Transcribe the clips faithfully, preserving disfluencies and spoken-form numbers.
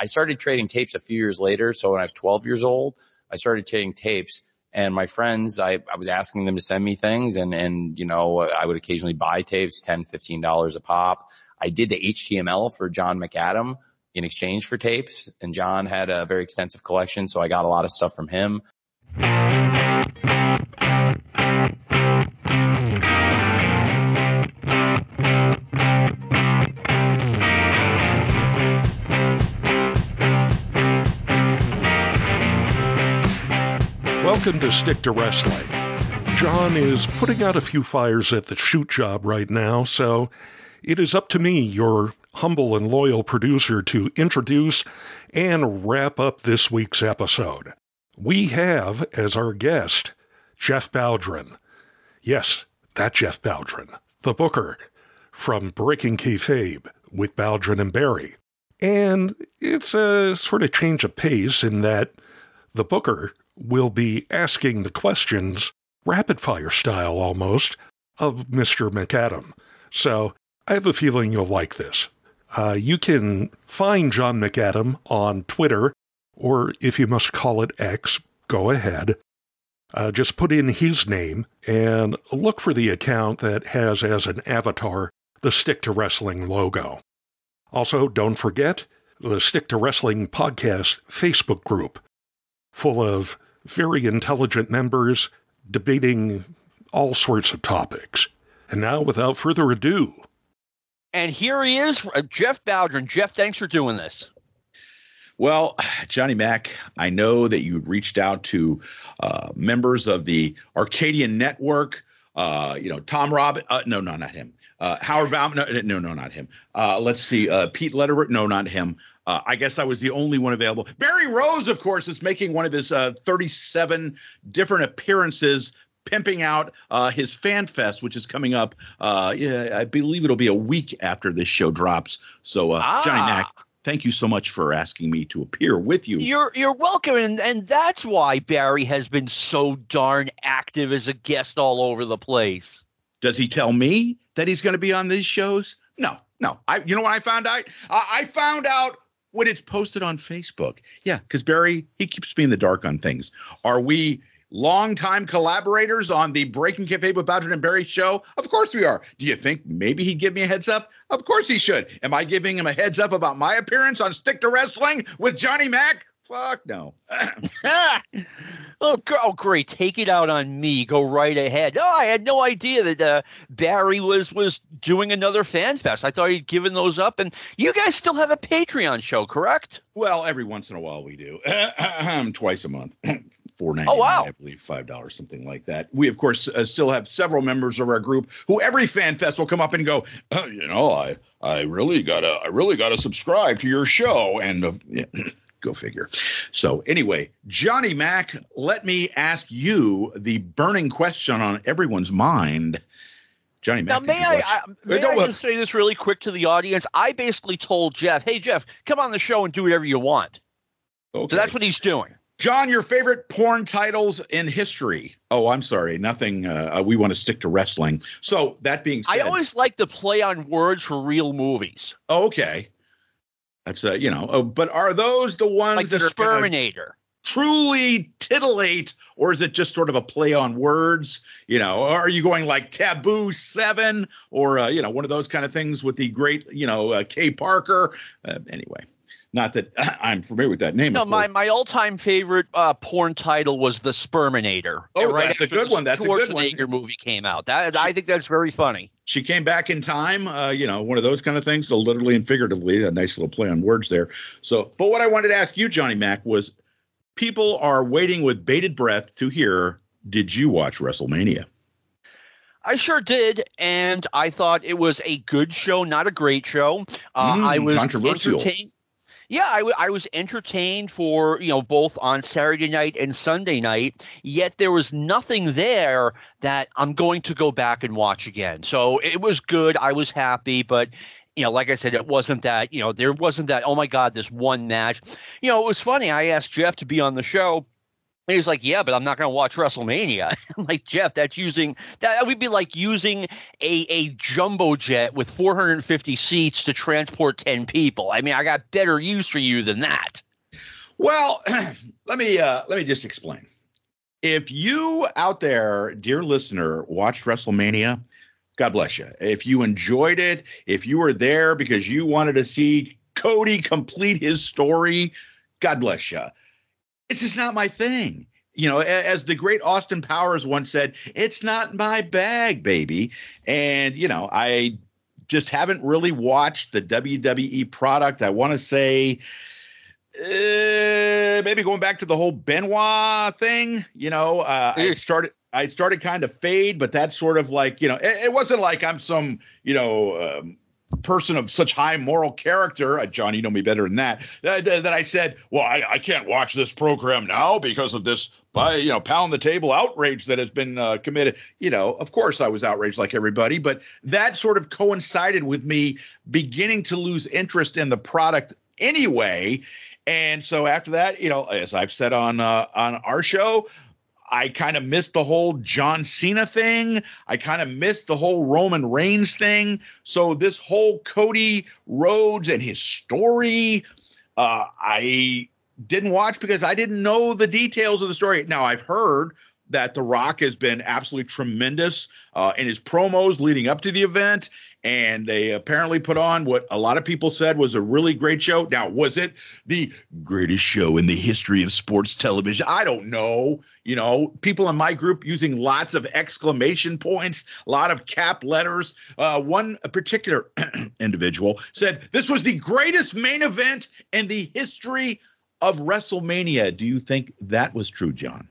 I started trading tapes a few years later. So when I was twelve years old, I started trading tapes. And my friends, I, I was asking them to send me things, and, and, you know, I would occasionally buy tapes, ten dollars, fifteen dollars a pop. I did the H T M L for John McAdam in exchange for tapes, and John had a very extensive collection, so I got a lot of stuff from him. Welcome to Stick to Wrestling. John is putting out a few fires at the shoot job right now, so it is up to me, your humble and loyal producer, to introduce and wrap up this week's episode. We have, as our guest, Jeff Bowdren. Yes, that Jeff Bowdren, the booker from Breaking Kayfabe with Bowdren and Barry. And it's a sort of change of pace in that the booker will be asking the questions, rapid-fire style almost, of Mister McAdam. So I have a feeling you'll like this. Uh, you can find John McAdam on Twitter, or if you must call it X, go ahead. Uh, just put in his name and look for the account that has as an avatar the Stick to Wrestling logo. Also, don't forget the Stick to Wrestling podcast Facebook group, full of very intelligent members debating all sorts of topics. And now, without further ado. And here he is, Jeff Bowdren. Jeff, thanks for doing this. Well, Johnny Mac, I know that you reached out to uh, members of the Arcadian Network. Uh, you know, Tom Robb. Uh, no, no, not him. Uh, Howard Baum. No, no, no, not him. Uh, let's see. Uh, Pete Lederer. No, not him. Uh, I guess I was the only one available. Barry Rose, of course, is making one of his uh, thirty-seven different appearances, pimping out uh, his Fan Fest, which is coming up. Uh, yeah, I believe it'll be a week after this show drops. So, uh, ah. Johnny Mac, thank you so much for asking me to appear with you. You're you're welcome, and and that's why Barry has been so darn active as a guest all over the place. Does he tell me that he's going to be on these shows? No, no. I you know what I found out? I, I found out when it's posted on Facebook. Yeah, because Barry, he keeps me in the dark on things. Are we longtime collaborators on the Breaking Kayfabe with Bowdren and Barry show? Of course we are. Do you think maybe he'd give me a heads up? Of course he should. Am I giving him a heads up about my appearance on Stick to Wrestling with Johnny Mac? Fuck no. oh, oh, great. Take it out on me. Go right ahead. Oh, I had no idea that uh, Barry was was doing another Fan Fest. I thought he'd given those up. And you guys still have a Patreon show, correct? Well, every once in a while we do. Twice a month. four ninety-nine, oh, wow. I believe five dollars, something like that. We, of course, uh, still have several members of our group who every Fan Fest will come up and go, oh, you know, I I really gotta I really gotta subscribe to your show. And uh, yeah, go figure. So anyway, Johnny Mac, let me ask you the burning question on everyone's mind. Johnny Mac. Now, may I, I, may I just say this really quick to the audience? I basically told Jeff, hey, Jeff, come on the show and do whatever you want. Okay. So that's what he's doing. John, your favorite porn titles in history? Oh, I'm sorry. Nothing. Uh, we want to stick to wrestling. So that being said. I always like the play on words for real movies. Oh, okay. That's, uh, you know, uh, but are those the ones like that the are Sperminator? Truly titillate, or is it just sort of a play on words? You know, are you going like Taboo seven or, uh, you know, one of those kind of things with the great, you know, uh, Kay Parker? Uh, anyway. Not that I'm familiar with that name. No, my, my all-time favorite uh, porn title was The Sperminator. Oh, right that's a good one. That's a good one. Schwarzenegger movie came out. That, she, I think that's very funny. She came back in time, uh, you know, one of those kind of things. So literally and figuratively, a nice little play on words there. So, but what I wanted to ask you, Johnny Mac, was people are waiting with bated breath to hear, did you watch WrestleMania? I sure did, and I thought it was a good show, not a great show. Uh, mm, I was controversial. entertained. Yeah, I, w- I was entertained for, you know, both on Saturday night and Sunday night, yet there was nothing there that I'm going to go back and watch again. So it was good. I was happy. But, you know, like I said, it wasn't that, you know, there wasn't that, oh, my God, this one match. You know, it was funny. I asked Jeff to be on the show. And he's like, yeah, but I'm not going to watch WrestleMania. I'm like, Jeff, that's using that would be like using a a jumbo jet with four hundred fifty seats to transport ten people. I mean, I got better use for you than that. Well, let me uh, let me just explain. If you out there, dear listener, watched WrestleMania, God bless you. If you enjoyed it, if you were there because you wanted to see Cody complete his story, God bless you. It's just not my thing. You know, as the great Austin Powers once said, it's not my bag, baby. And, you know, I just haven't really watched the W W E product. I want to say uh, maybe going back to the whole Benoit thing, you know, uh, I started. I started kind of fade, but that's sort of like, you know, it, it wasn't like I'm some, you know, um, person of such high moral character. Uh, John, you know me better than that. Uh, that I said, well, I, I can't watch this program now because of this, by you know, pound the table outrage that has been uh, committed. You know, of course I was outraged like everybody, but that sort of coincided with me beginning to lose interest in the product anyway. And so after that, you know, as I've said on uh, on our show, I kind of missed the whole John Cena thing. I kind of missed the whole Roman Reigns thing. So this whole Cody Rhodes and his story, uh, I didn't watch because I didn't know the details of the story. Now, I've heard that The Rock has been absolutely tremendous uh, in his promos leading up to the event. And they apparently put on what a lot of people said was a really great show. Now, was it the greatest show in the history of sports television? I don't know. You know, people in my group using lots of exclamation points, a lot of cap letters. Uh, one particular individual said this was the greatest main event in the history of WrestleMania. Do you think that was true, John?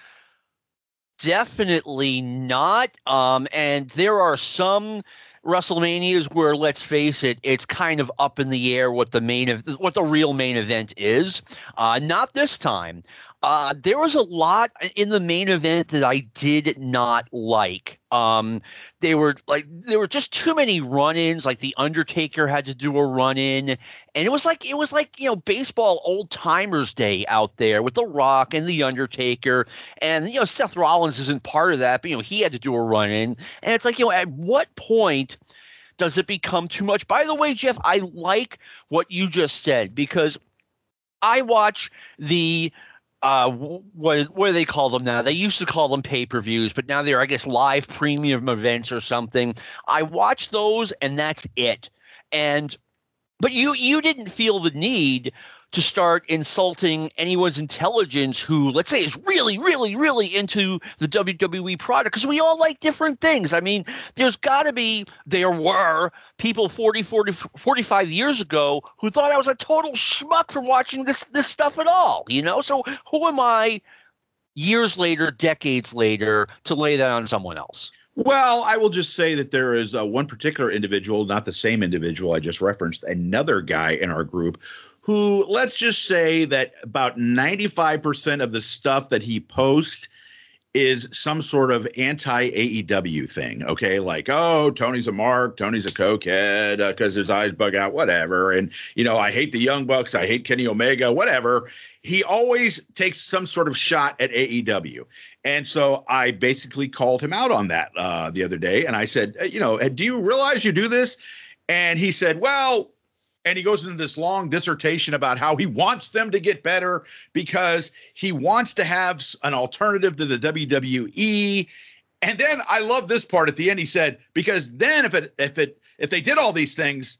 Definitely not. Um, and there are some WrestleManias where, let's face it, it's kind of up in the air what the main what the real main event is. Uh, not this time. Uh, there was a lot in the main event that I did not like. Um, they were like there were just too many run-ins. Like the Undertaker had to do a run-in, and it was like it was like you know baseball old timers day out there with The Rock and the Undertaker, and you know Seth Rollins isn't part of that, but you know he had to do a run-in, and it's like you know at what point does it become too much? By the way, Jeff, I like what you just said because I watch the. Uh, what what do they call them now? They used to call them pay-per-views, but now they're, I guess, live premium events or something. I watch those, and that's it. And but you you didn't feel the need to start insulting anyone's intelligence who, let's say, is really, really, really into the W W E product because we all like different things. I mean, there's got to be, there were people forty, forty, forty-five years ago who thought I was a total schmuck from watching this this stuff at all, you know? So who am I years later, decades later, to lay that on someone else? Well, I will just say that there is uh, one particular individual, not the same individual I just referenced, another guy in our group who, let's just say that about ninety-five percent of the stuff that he posts is some sort of anti-A E W thing, okay? Like, oh, Tony's a mark, Tony's a cokehead because uh, his eyes bug out, whatever. And, you know, I hate the Young Bucks, I hate Kenny Omega, whatever. He always takes some sort of shot at A E W. And so I basically called him out on that uh, the other day. And I said, you know, do you realize you do this? And he said, well, and he goes into this long dissertation about how he wants them to get better because he wants to have an alternative to the W W E. And then I love this part at the end. He said, because then if it if it if they did all these things,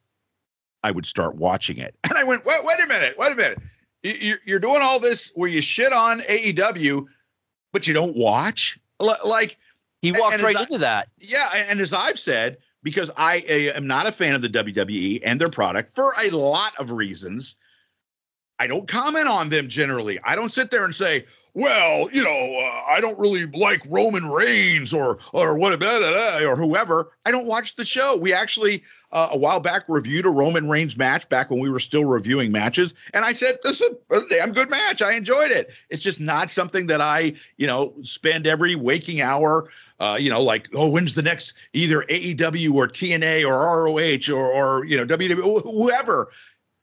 I would start watching it. And I went, wait, wait a minute, wait a minute. You're doing all this where you shit on A E W, but you don't watch? Like he walked right into that. Yeah, and as I've said, because I am not a fan of the W W E and their product for a lot of reasons, I don't comment on them generally. I don't sit there and say, well, you know, uh, I don't really like Roman Reigns or or what blah, blah, blah, or whoever. I don't watch the show. We actually uh, a while back reviewed a Roman Reigns match back when we were still reviewing matches, and I said this is a, a damn good match. I enjoyed it. It's just not something that I, you know, spend every waking hour. Uh, you know, like, oh, when's the next either A E W or T N A or R O H or or you know W W E, whoever.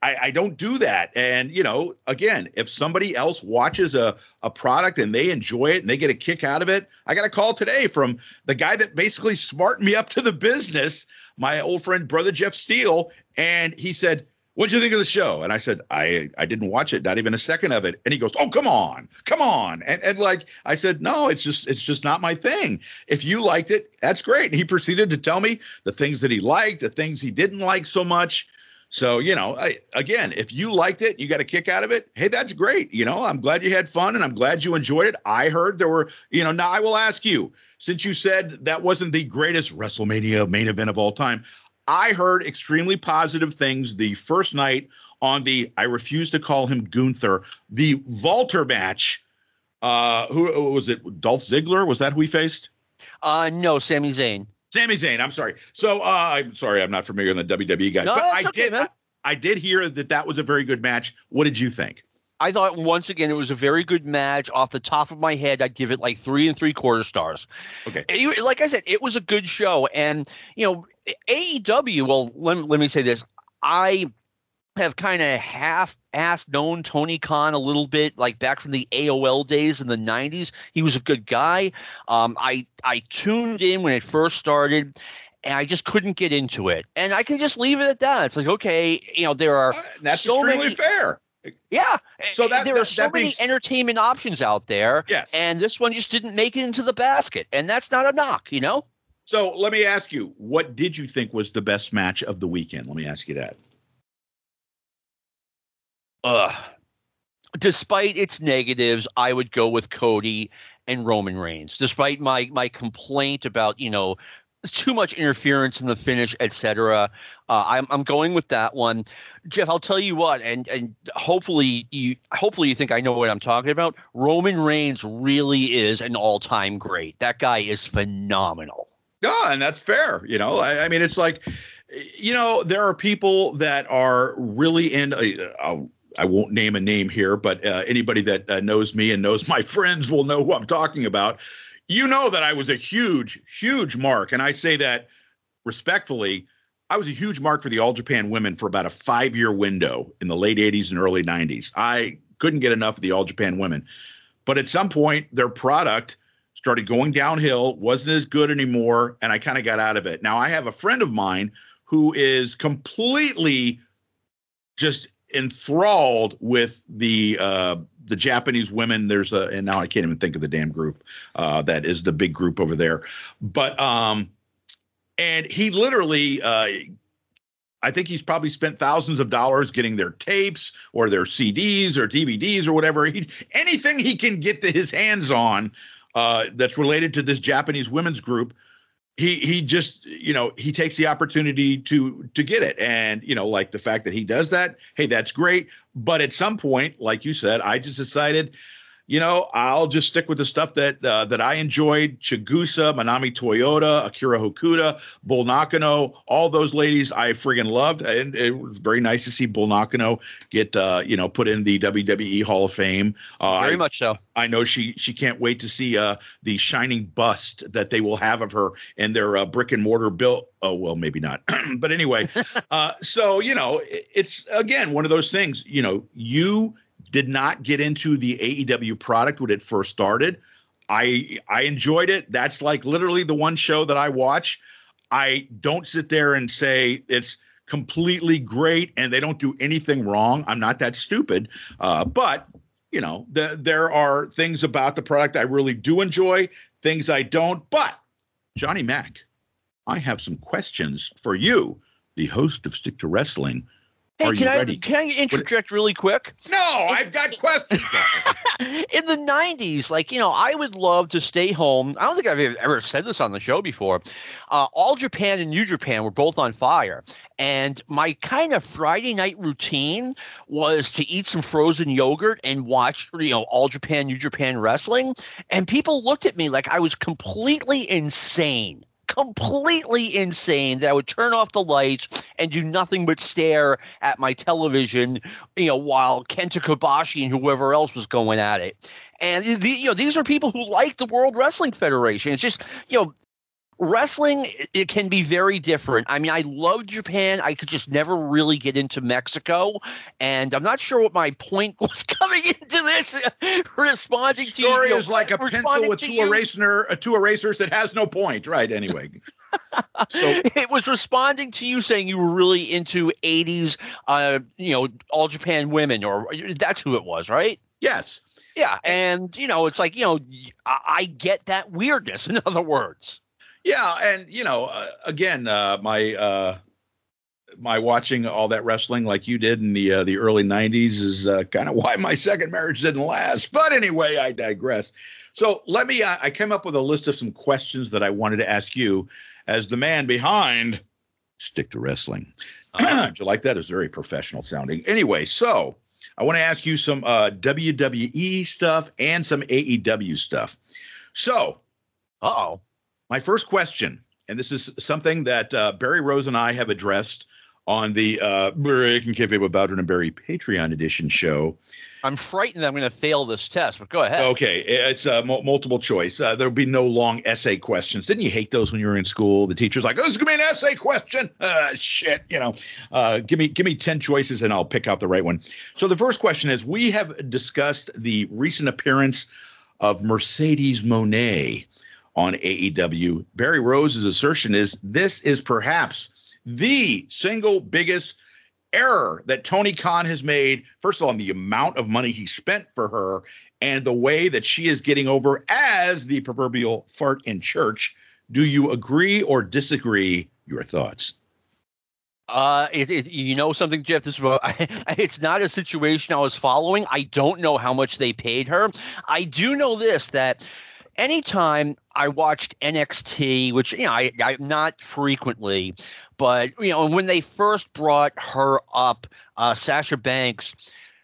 I, I don't do that. And, you know, again, if somebody else watches a, a product and they enjoy it and they get a kick out of it, I got a call today from the guy that basically smartened me up to the business, my old friend, Brother Jeff Steele. And he said, what'd you think of the show? And I said, I, I didn't watch it, not even a second of it. And he goes, oh, come on, come on. And, and like I said, no, it's just it's just not my thing. If you liked it, that's great. And he proceeded to tell me the things that he liked, the things he didn't like so much. So, you know, I, again, if you liked it, you got a kick out of it. Hey, that's great. You know, I'm glad you had fun and I'm glad you enjoyed it. I heard there were, you know, now I will ask you, since you said that wasn't the greatest WrestleMania main event of all time, I heard extremely positive things the first night on the, I refuse to call him Gunther, the Walter match. Uh, who was it? Dolph Ziggler? Was that who he faced? Uh, no, Sami Zayn. Sami Zayn, I'm sorry. So uh, I'm sorry, I'm not familiar with the W W E guys, no, but I okay, did I, I did hear that that was a very good match. What did you think? I thought once again it was a very good match. Off the top of my head, I'd give it like three and three quarter stars. Okay. It, like I said, it was a good show, and you know, A E W. Well, let, let me say this: I have kind of half-assed known Tony Khan a little bit, like back from the A O L days in the nineties. He was a good guy. Um, I I tuned in when it first started, and I just couldn't get into it. And I can just leave it at that. It's like, okay, you know, there are uh, that's so extremely many, fair. Yeah. So that there that, are so that many means, entertainment options out there. Yes. And this one just didn't make it into the basket, and that's not a knock, you know. So let me ask you, what did you think was the best match of the weekend? Let me ask you that. Uh, despite its negatives, I would go with Cody and Roman Reigns. Despite my my complaint about, you know, too much interference in the finish, et cetera, uh, I'm I'm going with that one. Jeff, I'll tell you what, and and hopefully you hopefully you think I know what I'm talking about. Roman Reigns really is an all-time great. That guy is phenomenal. Yeah, and that's fair. You know, I, I mean, it's like, you know, there are people that are really in. Uh, I won't name a name here, but uh, anybody that uh, knows me and knows my friends will know who I'm talking about. You know that I was a huge, huge mark, and I say that respectfully. I was a huge mark for the All Japan women for about a five-year window in the late eighties and early nineties. I couldn't get enough of the All Japan women, but at some point, their product started going downhill, wasn't as good anymore, and I kind of got out of it. Now, I have a friend of mine who is completely just enthralled with the uh, the Japanese women. There's a, and now I can't even think of the damn group uh, that is the big group over there. But um, and he literally, uh, I think he's probably spent thousands of dollars getting their tapes or their C Ds or D V Ds or whatever. He, anything he can get to his hands on uh, that's related to this Japanese women's group. He he just, you know, he takes the opportunity to to get it. And, you know, like the fact that he does that, hey, that's great. But at some point, like you said, I just decided, you know, I'll just stick with the stuff that uh, that I enjoyed. Chigusa, Manami Toyota, Akira Hokuda, Bull Nakano, all those ladies I friggin' loved. And it was very nice to see Bull Nakano get, uh, you know, put in the W W E Hall of Fame. Uh, Very I, much so. I know she she can't wait to see uh, the shining bust that they will have of her in their uh, brick and mortar built. Oh, well, maybe not. But anyway, uh, so, you know, it, it's, again, one of those things, you know, you did not get into the A E W product when it first started. I I enjoyed it. That's like literally the one show that I watch. I don't sit there and say it's completely great and they don't do anything wrong. I'm not that stupid. Uh, but, you know, the, there are things about the product I really do enjoy, things I don't. But, Johnny Mac, I have some questions for you, the host of Stick to Wrestling. Hey, Are can you I ready? can I interject really quick? No, I've got questions. In the nineties, like, you know, I would love to stay home. I don't think I've ever said this on the show before. Uh, All Japan and New Japan were both on fire. And my kind of Friday night routine was to eat some frozen yogurt and watch, you know, All Japan, New Japan wrestling. And people looked at me like I was completely insane. Completely insane that I would turn off the lights and do nothing but stare at my television, you know, while Kenta Kobashi and whoever else was going at it. And the, you know, these are people who like the World Wrestling Federation. It's just, you know, wrestling, it can be very different. I mean, I love Japan. I could just never really get into Mexico. And I'm not sure what my point was coming into this, responding to you. Story you know, is like a pencil with two, eraser, uh, two erasers that has no point. Right, anyway. So it was responding to you saying you were really into eighties, uh, you know, All Japan Women, or that's who it was, right? Yes. Yeah. And, you know, it's like, you know, I, I get that weirdness, in other words. Yeah. And, you know, uh, again, uh, my uh, my watching all that wrestling like you did in the uh, the early nineties is uh, kind of why my second marriage didn't last. But anyway, I digress. So let me uh, I came up with a list of some questions that I wanted to ask you as the man behind Stick to Wrestling. Uh-huh. Did you like that? It's very professional sounding. Anyway, so I want to ask you some uh, W W E stuff and some A E W stuff. So, uh-oh. My first question, and this is something that uh, Barry Rose and I have addressed on the uh, Breaking Kayfabe with Bowden and Barry Patreon edition show. I'm frightened that I'm going to fail this test, but go ahead. Okay, it's uh, m- multiple choice. Uh, there'll be no long essay questions. Didn't you hate those when you were in school? The teacher's like, "Oh, this is going to be an essay question." Uh, shit, you know. Uh, give me give me ten choices and I'll pick out the right one. So the first question is: we have discussed the recent appearance of Mercedes Moné on A E W. Barry Rose's assertion is this is perhaps the single biggest error that Tony Khan has made. First of all, the amount of money he spent for her and the way that she is getting over as the proverbial fart in church. Do you agree or disagree? Your thoughts? Uh, it, it, you know something, Jeff, this is about, I, it's not a situation I was following. I don't know how much they paid her. I do know this, that anytime I watched N X T, which, you know, I, I not frequently, but, you know, when they first brought her up, uh, Sasha Banks,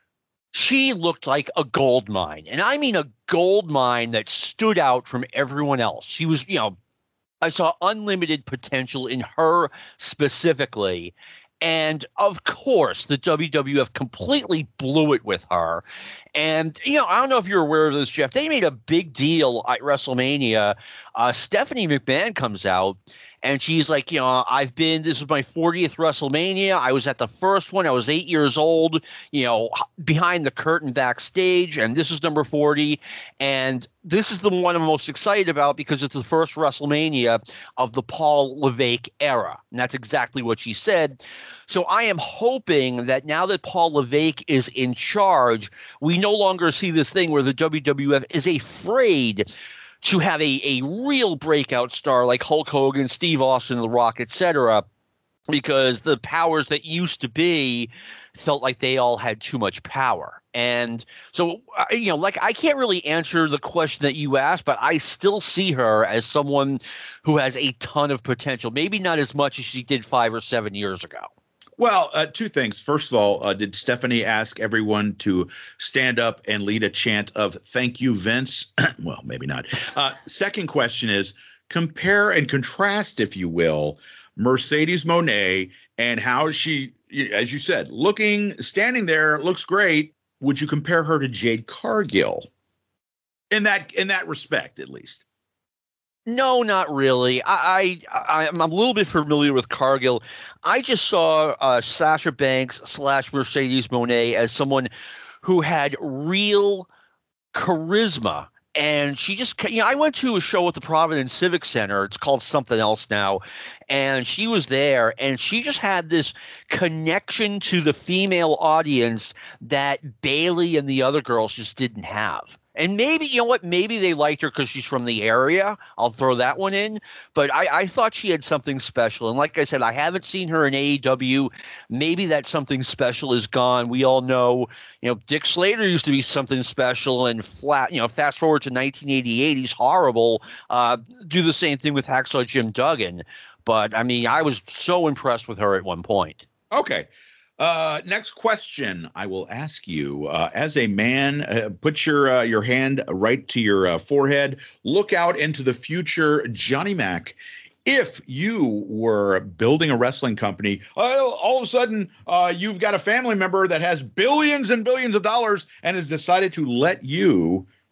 she looked like a gold mine. And I mean a gold mine that stood out from everyone else. She was, you know, I saw unlimited potential in her specifically. And of course, the W W F completely blew it with her. And, you know, I don't know if you're aware of this, Jeff. They made a big deal at WrestleMania. Uh, Stephanie McMahon comes out and she's like, you know, I've been, this is my fortieth WrestleMania. I was at the first one. I was eight years old, you know, behind the curtain backstage. And this is number forty. And this is the one I'm most excited about because it's the first WrestleMania of the Paul Levesque era. And that's exactly what she said. So I am hoping that now that Paul Levesque is in charge, we no longer see this thing where the W W F is afraid to have a, a real breakout star like Hulk Hogan, Steve Austin, The Rock, et cetera, because the powers that used to be felt like they all had too much power. And so, you know, like I can't really answer the question that you asked, but I still see her as someone who has a ton of potential, maybe not as much as she did five or seven years ago. Well, uh, two things. First of all, uh, did Stephanie ask everyone to stand up and lead a chant of "Thank you, Vince"? Well, maybe not. Uh, second question is compare and contrast, if you will, Mercedes Moné and how she, as you said, looking, standing there, looks great. Would you compare her to Jade Cargill in that in that respect, at least? No, not really. I, I, I'm a little bit familiar with Cargill. I just saw uh, Sasha Banks slash Mercedes Moné as someone who had real charisma. And she just, you know, I went to a show at the Providence Civic Center. It's called something else now. And she was there and she just had this connection to the female audience that Bayley and the other girls just didn't have. And maybe, you know what, maybe they liked her because she's from the area. I'll throw that one in. But I, I thought she had something special. And like I said, I haven't seen her in A E W. Maybe that something special is gone. We all know, you know, Dick Slater used to be something special and flat, you know, fast forward to nineteen eighty-eight, he's horrible. Uh, do the same thing with Hacksaw Jim Duggan. But, I mean, I was so impressed with her at one point. Okay. Uh, next question I will ask you, uh, as a man, uh, put your uh, your hand right to your uh, forehead. Look out into the future, Johnny Mac. If you were building a wrestling company, uh, all of a sudden uh, you've got a family member that has billions and billions of dollars and has decided to let you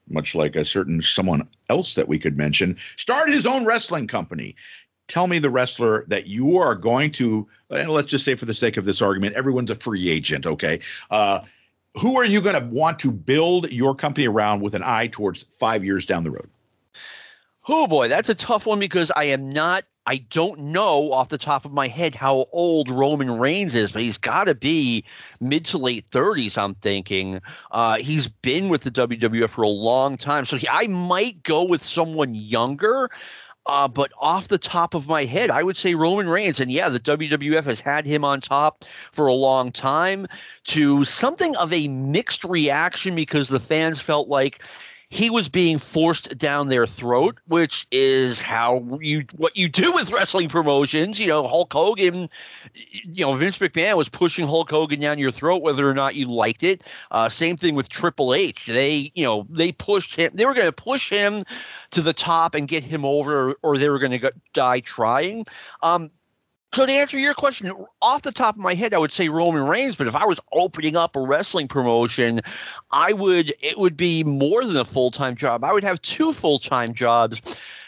much like a certain someone else that we could mention, started his own wrestling company. Tell me the wrestler that you are going to, and let's just say for the sake of this argument, everyone's a free agent, okay? Uh, who are you going to want to build your company around with an eye towards five years down the road? Oh, boy, that's a tough one because I am not – I don't know off the top of my head how old Roman Reigns is, but he's got to be mid to late thirties, I'm thinking. Uh, he's been with the W W F for a long time, so he, I might go with someone younger. Uh, but off the top of my head, I would say Roman Reigns. And yeah, the W W F has had him on top for a long time, to something of a mixed reaction because the fans felt like he was being forced down their throat, which is how you what you do with wrestling promotions. You know, Hulk Hogan, you know, Vince McMahon was pushing Hulk Hogan down your throat, whether or not you liked it. Uh, same thing with Triple H. They, you know, they pushed him. They were going to push him to the top and get him over, or they were going to die trying. Um, So to answer your question, off the top of my head, I would say Roman Reigns. But if I was opening up a wrestling promotion, I would it would be more than a full-time job. I would have two full-time jobs,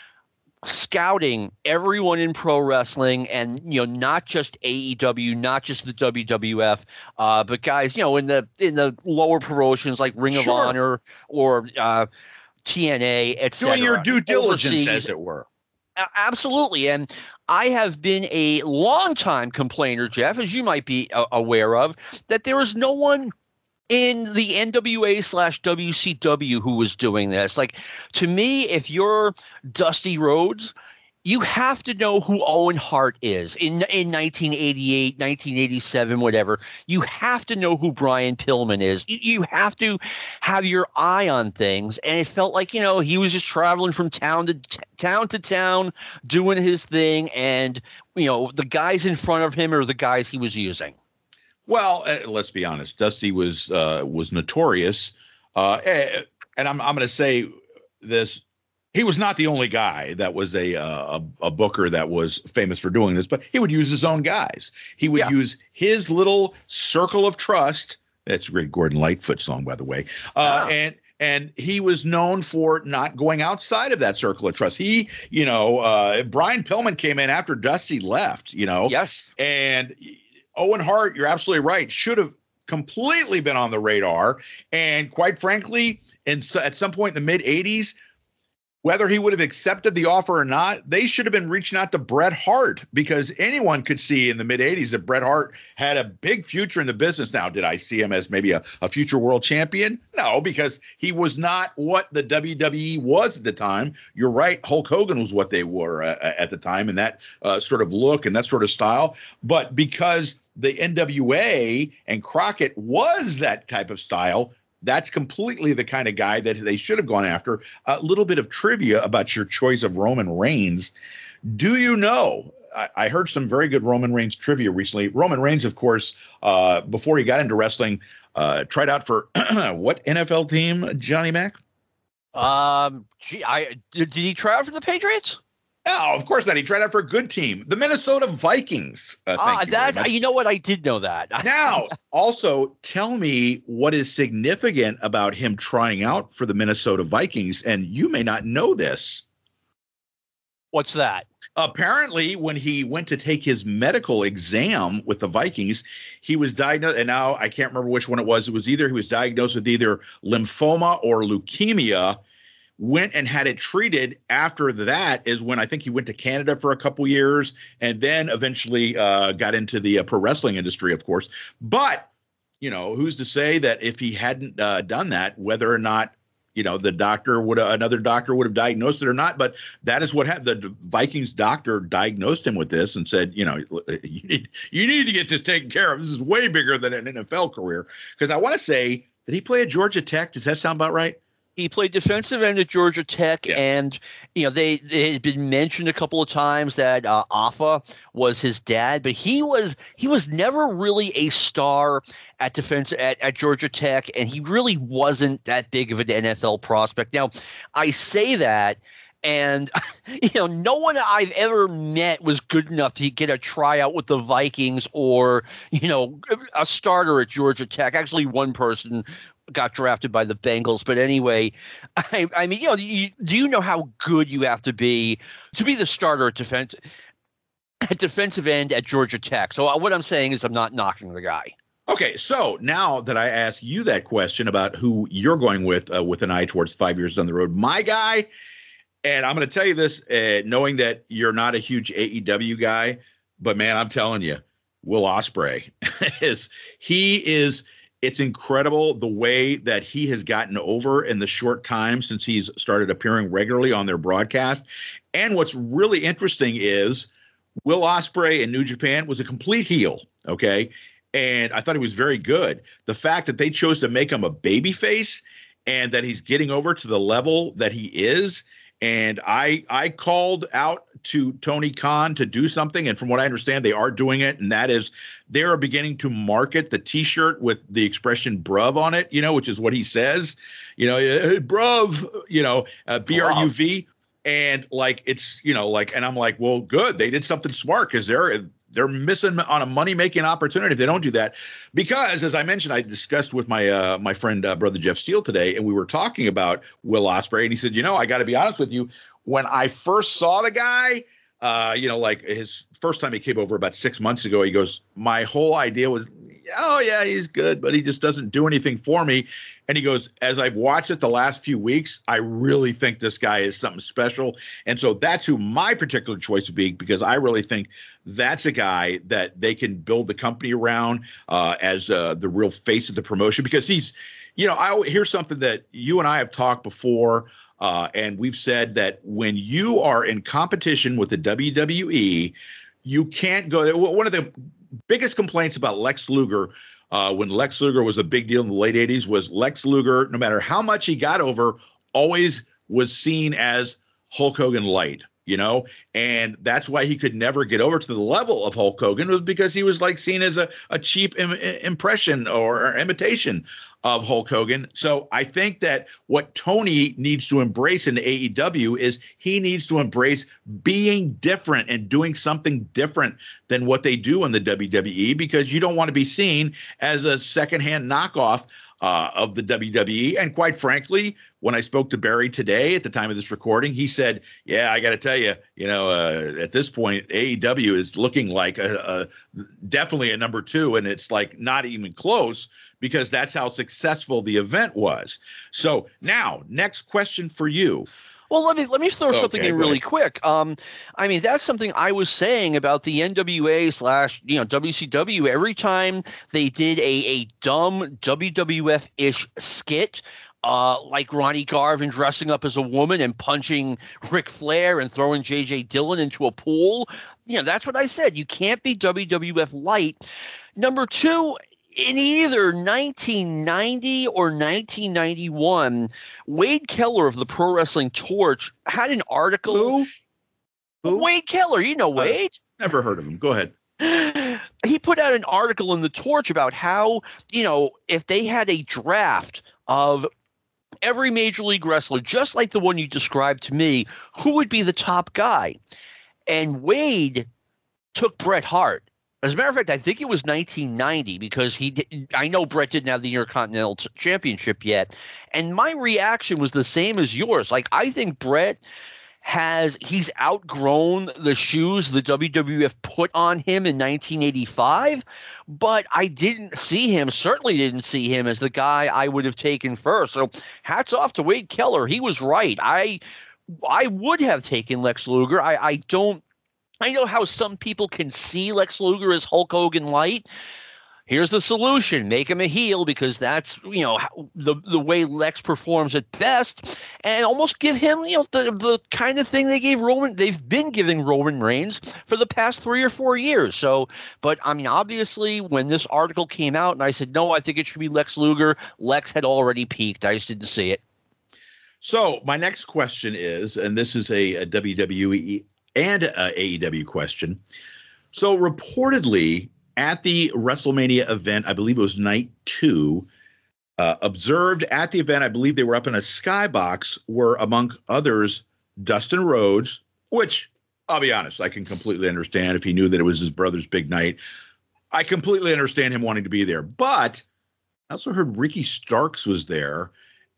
scouting everyone in pro wrestling, and you know, not just A E W, not just the W W F, uh, but guys, you know, in the in the lower promotions like Ring Sure. of Honor or uh, T N A, et cetera. Doing your due diligence, Overseas. as it were. Absolutely. And I have been a longtime complainer, Jeff, as you might be uh, aware of, that there is no one in the N W A slash W C W who was doing this. Like, to me, if you're Dusty Rhodes, you have to know who Owen Hart is in in nineteen eighty-eight, nineteen eighty-seven, whatever. You have to know who Brian Pillman is. You, you have to have your eye on things. And it felt like, you know, he was just traveling from town to t- town to town, doing his thing. And, you know, the guys in front of him are the guys he was using. Well, uh, let's be honest. Dusty was uh, was notorious. Uh, and I'm, I'm going to say this. He was not the only guy that was a, uh, a a booker that was famous for doing this, but he would use his own guys. He would Yeah. use his little circle of trust. That's a great Gordon Lightfoot song, by the way. Uh, Ah. And and he was known for not going outside of that circle of trust. He, you know, uh, Brian Pillman came in after Dusty left, you know. Yes. And Owen Hart, you're absolutely right, should have completely been on the radar. And quite frankly, in, at some point in the mid eighties, whether he would have accepted the offer or not, they should have been reaching out to Bret Hart, because anyone could see in the mid eighties that Bret Hart had a big future in the business. Now, did I see him as maybe a, a future world champion? No, because he was not what the W W E was at the time. You're right. Hulk Hogan was what they were uh, at the time, and that uh, sort of look and that sort of style. But because the N W A and Crockett was that type of style, that's completely the kind of guy that they should have gone after. A little bit of trivia about your choice of Roman Reigns. Do you know, I, I heard some very good Roman Reigns trivia recently. Roman Reigns, of course, uh, before he got into wrestling, uh, tried out for what N F L team, Johnny Mac? Um, gee, I did, did he try out for the Patriots? No, of course not. He tried out for a good team, the Minnesota Vikings. Uh, thank Ah, you very that much. you know what? I did know that. Now, also tell me what is significant about him trying out for the Minnesota Vikings, and you may not know this. What's that? Apparently, when he went to take his medical exam with the Vikings, he was diagnosed, and now I can't remember which one it was. It was either he was diagnosed with either lymphoma or leukemia, went and had it treated. After that is when I think he went to Canada for a couple years, and then eventually uh, got into the uh, pro wrestling industry, of course. But, you know, who's to say that if he hadn't uh, done that, whether or not, you know, the doctor would another doctor would have diagnosed it or not. But that is what happened. The Vikings doctor diagnosed him with this and said, you know, you need, you need to get this taken care of. This is way bigger than an N F L career. Because I want to say, did he play at Georgia Tech? Does that sound about right? He played defensive end at Georgia Tech, Yeah. and you know they it had been mentioned a couple of times that uh, Afa was his dad, but he was he was never really a star at defense at, at Georgia Tech, and he really wasn't that big of an N F L prospect. Now, I say that, and you know, no one I've ever met was good enough to get a tryout with the Vikings or you know a starter at Georgia Tech. Actually, one person got drafted by the Bengals. But anyway, I, I mean, you know, you, do you know how good you have to be to be the starter at defense at defensive end at Georgia Tech? So what I'm saying is I'm not knocking the guy. Okay, so now that I ask you that question about who you're going with uh, with an eye towards five years down the road, my guy, and I'm going to tell you this, uh, knowing that you're not a huge A E W guy, but man, I'm telling you, Will Ospreay is he is. It's incredible the way that he has gotten over in the short time since he's started appearing regularly on their broadcast. And what's really interesting is Will Ospreay in New Japan was a complete heel. Okay. And I thought he was very good. The fact that they chose to make him a babyface and that he's getting over to the level that he is. And I I called out to Tony Khan to do something. And from what I understand, they are doing it. And that is they are beginning to market the T-shirt with the expression bruv on it, you know, which is what he says, you know, hey, bruv, you know, uh, B R U V. And like it's, you know, like and I'm like, well, good. They did something smart because they're they're missing on a money making opportunity if they don't do that. Because as I mentioned, I discussed with my uh, my friend, uh, brother Jeff Steele today, and we were talking about Will Ospreay. And he said, you know, I got to be honest with you. When I first saw the guy, uh, you know, like his first time he came over about six months ago, he goes, my whole idea was, oh, yeah, he's good, but he just doesn't do anything for me. And he goes, as I've watched it the last few weeks, I really think this guy is something special. And so that's who my particular choice would be, because I really think that's a guy that they can build the company around uh, as uh, the real face of the promotion, because he's, you know, I here's something that you and I have talked before. Uh, and we've said that when you are in competition with the W W E, you can't go there. One of the biggest complaints about Lex Luger uh, when Lex Luger was a big deal in the late eighties was Lex Luger, no matter how much he got over, always was seen as Hulk Hogan light, you know, and that's why he could never get over to the level of Hulk Hogan, was because he was like seen as a, a cheap Im- impression or, or imitation of Hulk Hogan. So I think that what Tony needs to embrace in A E W is he needs to embrace being different and doing something different than what they do in the W W E, because you don't want to be seen as a secondhand knockoff uh, of the W W E. And quite frankly, when I spoke to Barry today at the time of this recording, he said, yeah, I got to tell you, you know, uh, at this point, A E W is looking like a, a definitely a number two. And it's like not even close, because that's how successful the event was. So now, next question for you. Well, let me let me throw Okay, something in go really ahead. quick. Um, I mean, that's something I was saying about the N W A slash you know W C W. Every time they did a a dumb W W F ish skit, uh, like Ronnie Garvin dressing up as a woman and punching Ric Flair and throwing J J Dillon into a pool, you know, that's what I said. You can't be W W F light. Number two, in either nineteen ninety or nineteen ninety-one, Wade Keller of the Pro Wrestling Torch had an article. Who? Who? Wade Keller, you know Wade. Never heard of him. Go ahead. He put out an article in the Torch about how, you know, if they had a draft of every Major League wrestler, just like the one you described to me, who would be the top guy? And Wade took Bret Hart. As a matter of fact, I think it was nineteen ninety, because he did, I know Bret didn't have the Intercontinental t- Championship yet. And my reaction was the same as yours. Like, I think Bret has – he's outgrown the shoes the W W F put on him in nineteen eighty-five, but I didn't see him – certainly didn't see him as the guy I would have taken first. So hats off to Wade Keller. He was right. I I would have taken Lex Luger. I, I don't – I know how some people can see Lex Luger as Hulk Hogan light. Here's the solution. Make him a heel, because that's, you know, how, the the way Lex performs at best, and almost give him, you know, the the kind of thing they gave Roman, they've been giving Roman Reigns for the past three or four years. So, but I mean, obviously when this article came out and I said, no, I think it should be Lex Luger, Lex had already peaked. I just didn't see it. So my next question is, and this is a, a W W E and a AEW question. So reportedly at the WrestleMania event, I believe it was night two, uh, observed at the event, I believe they were up in a skybox, were among others Dustin Rhodes, which I'll be honest, I can completely understand if he knew that it was his brother's big night. I completely understand him wanting to be there. But I also heard Ricky Starks was there.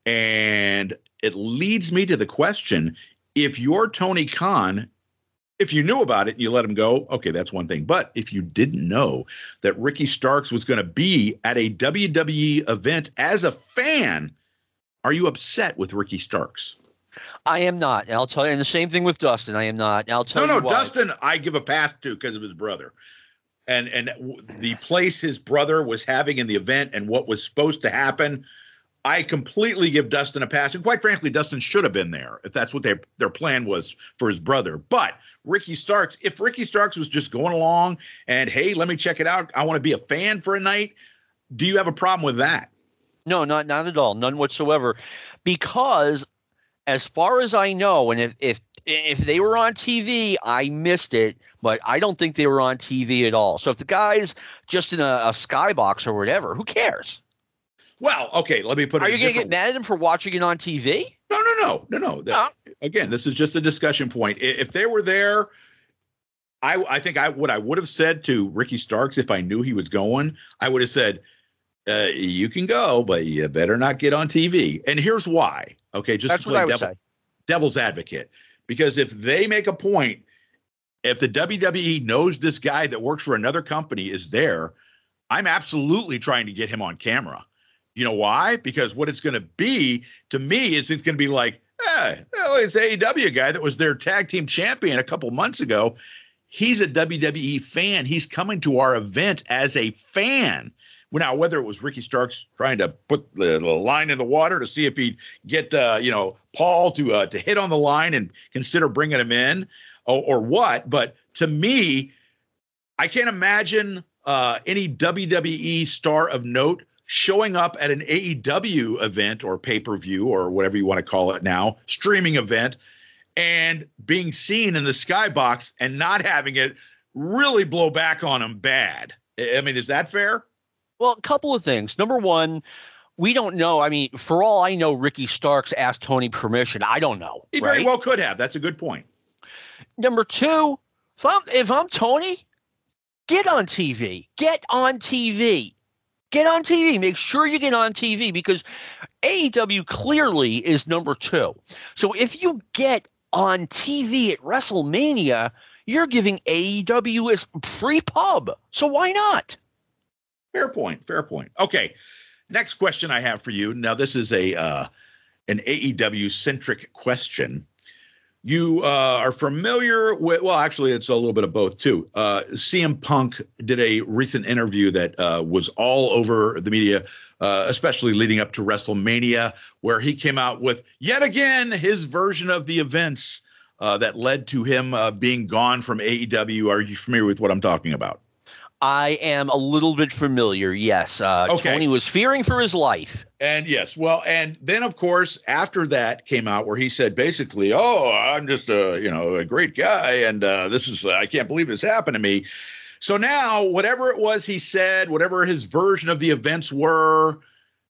And it leads me to the question, if you're Tony Khan, if you knew about it and you let him go, okay, that's one thing. But if you didn't know that Ricky Starks was going to be at a W W E event as a fan, are you upset with Ricky Starks? I am not. And I'll tell you, and the same thing with Dustin. I am not. And I'll tell no, you No, why. Dustin, I give a pass to because of his brother. And, and the place his brother was having in the event and what was supposed to happen, I completely give Dustin a pass. And quite frankly, Dustin should have been there if that's what their their plan was for his brother. But Ricky Starks, if Ricky Starks was just going along and, hey, let me check it out, I want to be a fan for a night, do you have a problem with that? No, not not at all. None whatsoever. Because as far as I know, and if if if they were on T V, I missed it, but I don't think they were on T V at all. So if the guy's just in a, a skybox or whatever, who cares? Well, okay, let me put it. Are you going to get mad at him for watching it on T V? No, no, no, no, no. That, oh. Again, this is just a discussion point. If they were there, I, I think I what I would have said to Ricky Starks if I knew he was going, I would have said, uh, "You can go, but you better not get on T V." And here's why. Okay, just That's to play what I would devil, say. devil's advocate, because if they make a point, if the W W E knows this guy that works for another company is there, I'm absolutely trying to get him on camera. You know why? Because what it's going to be to me is it's going to be like, eh, well, it's A E W guy that was their tag team champion a couple months ago. He's a W W E fan. He's coming to our event as a fan. Now, whether it was Ricky Starks trying to put the, the line in the water to see if he'd get, uh, you know, Paul to uh, to hit on the line and consider bringing him in or, or what. But to me, I can't imagine uh, any W W E star of note showing up at an A E W event or pay-per-view or whatever you want to call it now, streaming event, and being seen in the skybox and not having it really blow back on them bad. I mean, is that fair? Well, a couple of things. Number one, we don't know. I mean, for all I know, Ricky Starks asked Tony permission. I don't know. He right? very well could have. That's a good point. Number two, if I'm, if I'm Tony, get on T V. Get on T V. Get on T V. Make sure you get on T V because A E W clearly is number two. So if you get on T V at WrestleMania, you're giving A E W a free pub. So why not? Fair point. Fair point. Okay. Next question I have for you. Now, this is a uh, an A E W-centric question. You uh, are familiar with, well, actually, it's a little bit of both, too. Uh, C M Punk did a recent interview that uh, was all over the media, uh, especially leading up to WrestleMania, where he came out with, yet again, his version of the events uh, that led to him uh, being gone from A E W. Are you familiar with what I'm talking about? I am a little bit familiar, yes. Uh, okay. Tony was fearing for his life. And yes, well, and then, of course, after that came out where he said basically, oh, I'm just a, you know, a great guy. And uh, this is, I can't believe this happened to me. So now whatever it was he said, whatever his version of the events were,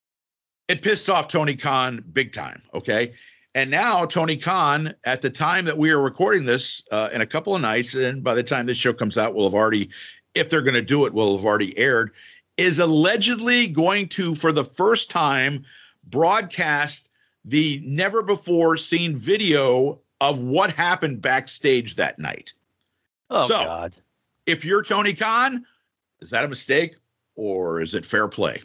it pissed off Tony Khan big time. Okay. And now Tony Khan, at the time that we are recording this uh, in a couple of nights, and by the time this show comes out, we'll have already, if they're going to do it, will have already aired, is allegedly going to, for the first time, broadcast the never before seen video of what happened backstage that night. Oh, so, God. If you're Tony Khan, is that a mistake or is it fair play?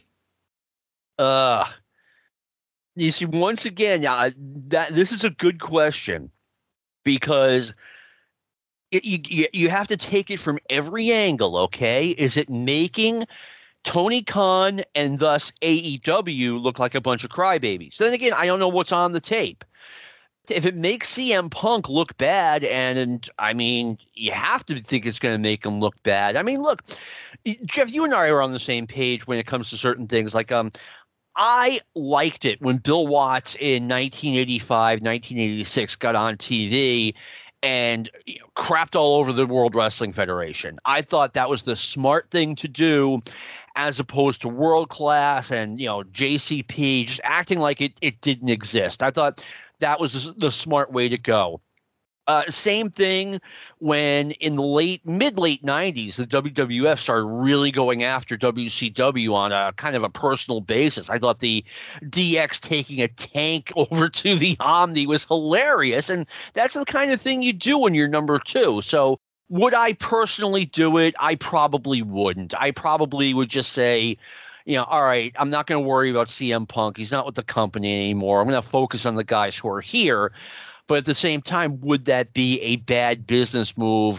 Uh, you see, once again, uh, that this is a good question because it, you you have to take it from every angle, okay? Is it making Tony Khan and thus A E W look like a bunch of crybabies? Then again, I don't know what's on the tape. If it makes C M Punk look bad, and, and I mean, you have to think it's going to make him look bad. I mean, look, Jeff, you and I are on the same page when it comes to certain things. Like, um, I liked it when Bill Watts in nineteen eighty-five, nineteen eighty-six got on T V and you know, crapped all over the World Wrestling Federation. I thought that was the smart thing to do, as opposed to World Class and, you know, J C P just acting like it, it didn't exist. I thought that was the, the smart way to go. Uh, same thing when in the late, mid late nineties, the W W F started really going after W C W on a kind of a personal basis. I thought the D X taking a tank over to the Omni was hilarious. And that's the kind of thing you do when you're number two. So would I personally do it? I probably wouldn't. I probably would just say, you know, all right, I'm not going to worry about C M Punk. He's not with the company anymore. I'm going to focus on the guys who are here. But at the same time, would that be a bad business move?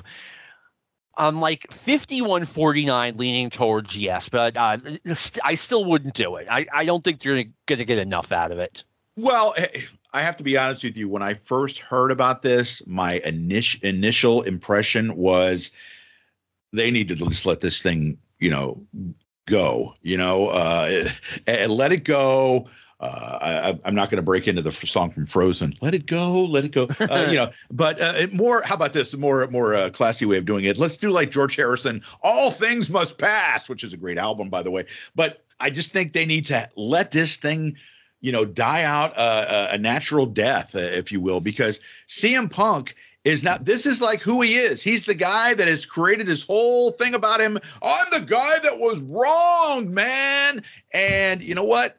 I'm like fifty-one forty-nine leaning towards yes, but uh, I still wouldn't do it. I, I don't think you're going to get enough out of it. Well, I have to be honest with you. When I first heard about this, my init- initial impression was they need to just let this thing, you know, go, you know, uh, and let it go. Uh, I, I'm not going to break into the song from Frozen. Let it go, let it go. Uh, you know, but uh, more. How about this? More, more uh, classy way of doing it. Let's do like George Harrison. All things must pass, which is a great album, by the way. But I just think they need to let this thing, you know, die out uh, a natural death, uh, if you will, because C M Punk is not. This is like who he is. He's the guy that has created this whole thing about him. I'm the guy that was wrong, man. And you know what?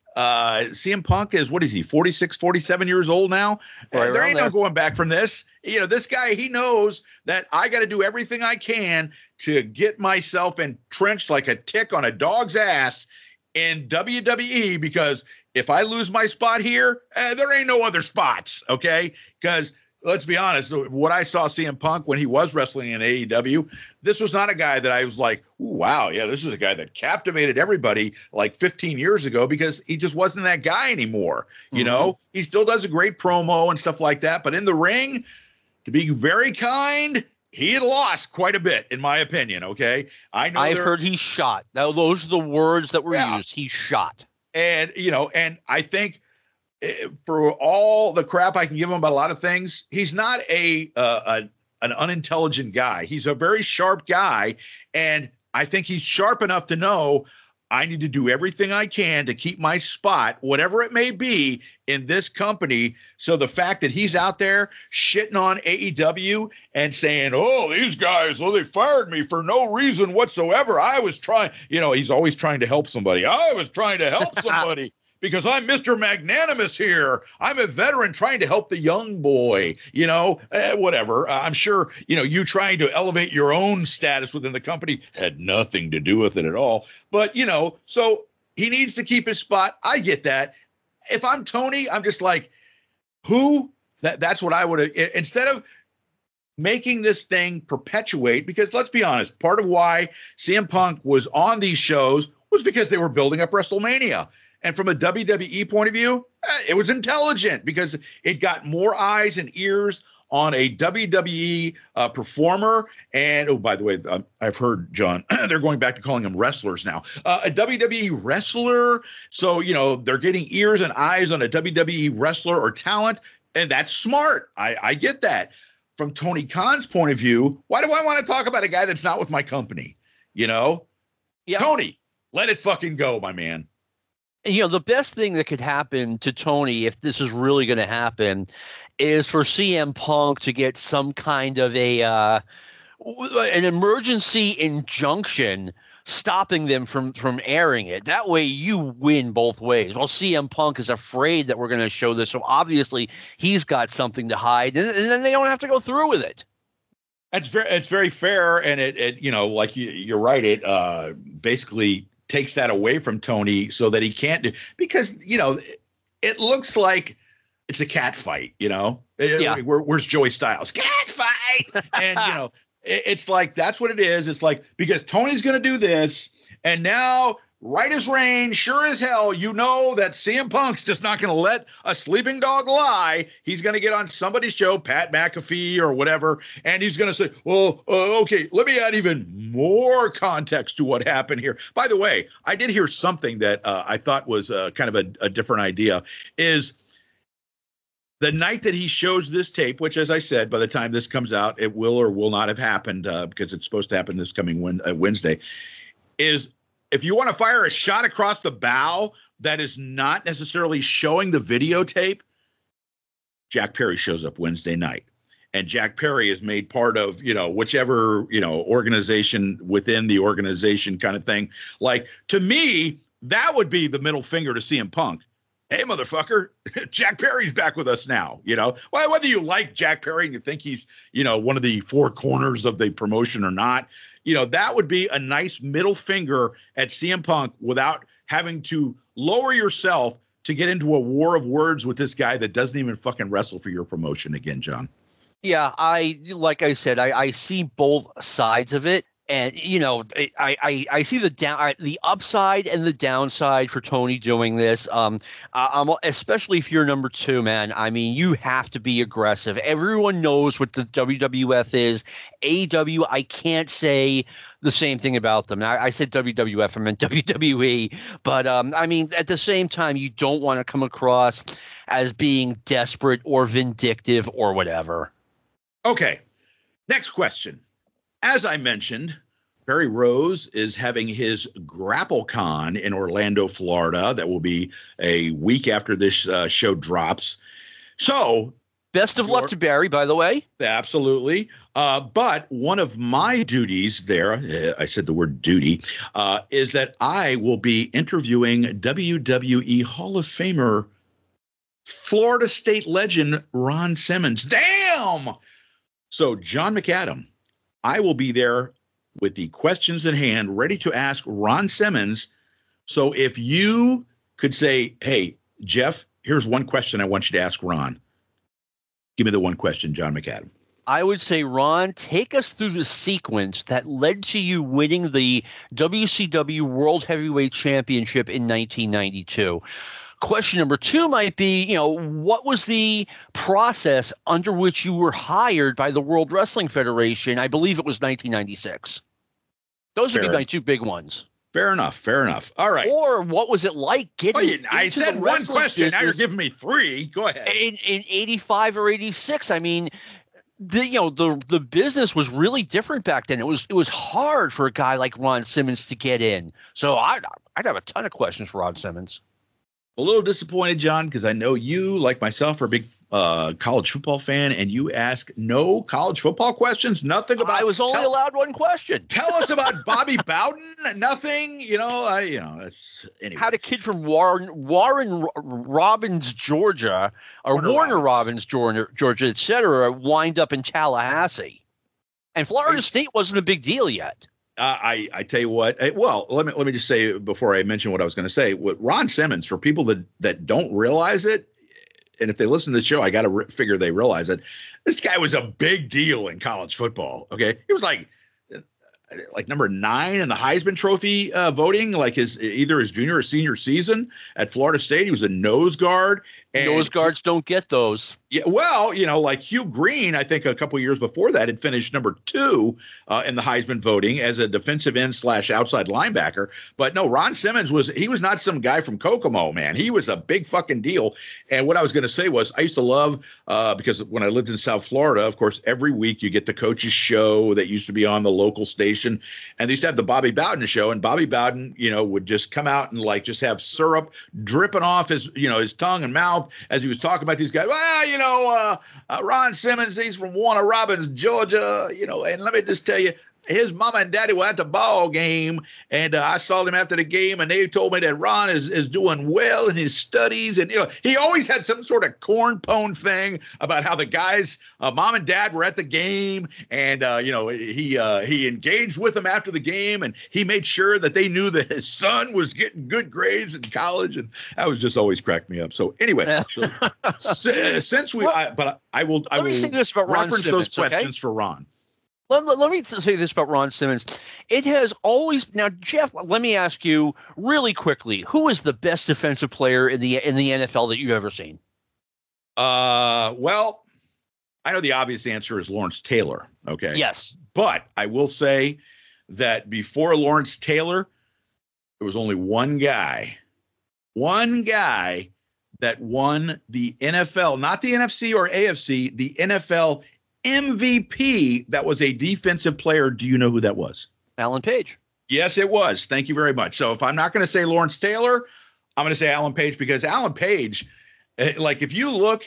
Uh, C M Punk is, what is he, forty-six, forty-seven years old now? Right, uh, there ain't there. no going back from this. You know, this guy, he knows that I got to do everything I can to get myself entrenched like a tick on a dog's ass in W W E, because if I lose my spot here, uh, there ain't no other spots, okay? Because let's be honest, what I saw C M Punk when he was wrestling in A E W, this was not a guy that I was like, ooh, wow, yeah, this is a guy that captivated everybody like fifteen years ago, because he just wasn't that guy anymore. You Mm-hmm. know, he still does a great promo and stuff like that. But in the ring, to be very kind, he had lost quite a bit, in my opinion, okay? I know I've there- heard he's shot. Now, those are the words that were Yeah. used. He's shot. And, you know, and I think eh, for all the crap I can give him about a lot of things, he's not a, uh, a an unintelligent guy. He's a very sharp guy. And I think he's sharp enough to know I need to do everything I can to keep my spot, whatever it may be, in this company. So the fact that he's out there shitting on A E W and saying, oh, these guys, well, they fired me for no reason whatsoever. I was trying, you know, he's always trying to help somebody. I was trying to help somebody. Because I'm Mister Magnanimous here. I'm a veteran trying to help the young boy, you know, eh, whatever. Uh, I'm sure, you know, you trying to elevate your own status within the company had nothing to do with it at all. But, you know, so he needs to keep his spot. I get that. If I'm Tony, I'm just like, who? That, that's what I would have, instead of making this thing perpetuate, because let's be honest, part of why C M Punk was on these shows was because they were building up WrestleMania. And from a W W E point of view, it was intelligent because it got more eyes and ears on a W W E uh, performer. And, oh, by the way, um, I've heard, John, they're going back to calling them wrestlers now. Uh, a W W E wrestler. So, you know, they're getting ears and eyes on a W W E wrestler or talent. And that's smart. I, I get that. From Tony Khan's point of view, why do I want to talk about a guy that's not with my company? You know? Yeah. Tony, let it fucking go, my man. You know, the best thing that could happen to Tony, if this is really going to happen, is for C M Punk to get some kind of a uh, an emergency injunction stopping them from from airing it. That way you win both ways. Well, C M Punk is afraid that we're going to show this, so obviously he's got something to hide, and, and then they don't have to go through with it. It's very, it's very fair, and it, it you know, like you, you're right. It uh, basically takes that away from Tony so that he can't do, because, you know, it, it looks like it's a cat fight, you know, Yeah. Where, where's Joey Styles? Cat fight. And, you know, it, it's like, that's what it is. It's like, because Tony's going to do this. And now right as rain, sure as hell, you know that C M Punk's just not going to let a sleeping dog lie. He's going to get on somebody's show, Pat McAfee or whatever, and he's going to say, well, uh, okay, let me add even more context to what happened here. By the way, I did hear something that uh, I thought was uh, kind of a, a different idea, is the night that he shows this tape, which, as I said, by the time this comes out, it will or will not have happened uh, because it's supposed to happen this coming win- uh, Wednesday, is if you want to fire a shot across the bow that is not necessarily showing the videotape, Jack Perry shows up Wednesday night. and Jack Perry is made part of, you know, whichever, you know, organization within the organization kind of thing. Like, to me, that would be the middle finger to C M Punk. Hey, motherfucker, Jack Perry's back with us now. You know, well, whether you like Jack Perry and you think he's, you know, one of the four corners of the promotion or not, you know, that would be a nice middle finger at C M Punk without having to lower yourself to get into a war of words with this guy that doesn't even fucking wrestle for your promotion again, John. Yeah, I like I said, I, I see both sides of it. And, you know, I, I, I see the down, the upside and the downside for Tony doing this. Um, I'm, especially if you're number two, man. I mean, you have to be aggressive. Everyone knows what the W W F is. A E W, I can't say the same thing about them. I, I said W W F, I meant W W E. But, um, I mean, at the same time, you don't want to come across as being desperate or vindictive or whatever. Okay, next question. As I mentioned, Barry Rose is having his GrappleCon in Orlando, Florida. That will be a week after this uh, show drops. So, best of luck to Barry, by the way. Absolutely. Uh, but one of my duties there, uh, I said the word duty, uh, is that I will be interviewing W W E Hall of Famer, Florida State legend Ron Simmons. Damn! So, John McAdam, I will be there with the questions in hand, ready to ask Ron Simmons. So if you could say, hey, Jeff, here's one question I want you to ask Ron. Give me the one question, John McAdam. I would say, Ron, take us through the sequence that led to you winning the W C W World Heavyweight Championship in nineteen ninety-two. Question number two might be, you know, what was the process under which you were hired by the World Wrestling Federation? I believe it was nineteen ninety-six. Those would Fair. be my two big ones. Fair enough. Fair enough. All right. Or what was it like getting well, you, I into said the one question. Now you're business giving me three. Go ahead. in, in eighty-five or eighty-six? I mean, the you know the the business was really different back then. It was it was hard for a guy like Ron Simmons to get in. So I I'd have a ton of questions for Ron Simmons. A little disappointed, John, because I know you, like myself, are a big uh, college football fan, and you ask no college football questions. Nothing about. I was only tell, allowed one question. Tell us about Bobby Bowden. Nothing. You know. I. You know. That's anyway. How did a kid from Warren, Warren Robins, Georgia, or Warner Warner Robins. Robins, Georgia, Georgia, et cetera, wind up in Tallahassee? And Florida State wasn't a big deal yet. Uh, I, I tell you what, I, well, let me let me just say before I mention what I was going to say, what Ron Simmons, for people that, that don't realize it, and if they listen to the show, I got to re- figure they realize it. This guy was a big deal in college football. Okay. He was like, like number nine in the Heisman Trophy uh, voting, like his either his junior or senior season at Florida State. He was a nose guard. And nose guards don't get those. Yeah, well, you know, like Hugh Green, I think a couple of years before that had finished number two uh, in the Heisman voting as a defensive end slash outside linebacker. But no, Ron Simmons was he was not some guy from Kokomo, man. He was a big fucking deal. And what I was going to say was I used to love uh, because when I lived in South Florida, of course, every week you get the coach's show that used to be on the local station. And they used to have the Bobby Bowden show. And Bobby Bowden, you know, would just come out and like just have syrup dripping off his, you know, his tongue and mouth as he was talking about these guys. Well, you know, uh, uh, Ron Simmons, he's from Warner Robins, Georgia, you know, and let me just tell you, his mama and daddy were at the ball game, and uh, I saw them after the game, and they told me that Ron is, is doing well in his studies. And, you know, he always had some sort of corn pone thing about how the guys, uh, mom and dad were at the game, and, uh, you know, he uh, he engaged with them after the game, and he made sure that they knew that his son was getting good grades in college, and that was just always cracked me up. So anyway, so, s- since we, well, I, but I will, I will this about Ron reference Simmons, those questions okay? for Ron. Let, let, let me say this about Ron Simmons. It has always now, Jeff. Let me ask you really quickly: who is the best defensive player in the in the N F L that you've ever seen? Uh, well, I know the obvious answer is Lawrence Taylor. Okay. Yes, but I will say that before Lawrence Taylor, there was only one guy, one guy that won the N F L, not the N F C or A F C, the N F L M V P that was a defensive player. Do you know who that was? Alan Page. Yes, it was. Thank you very much. So if I'm not going to say Lawrence Taylor, I'm going to say Alan Page because Alan Page, like if you look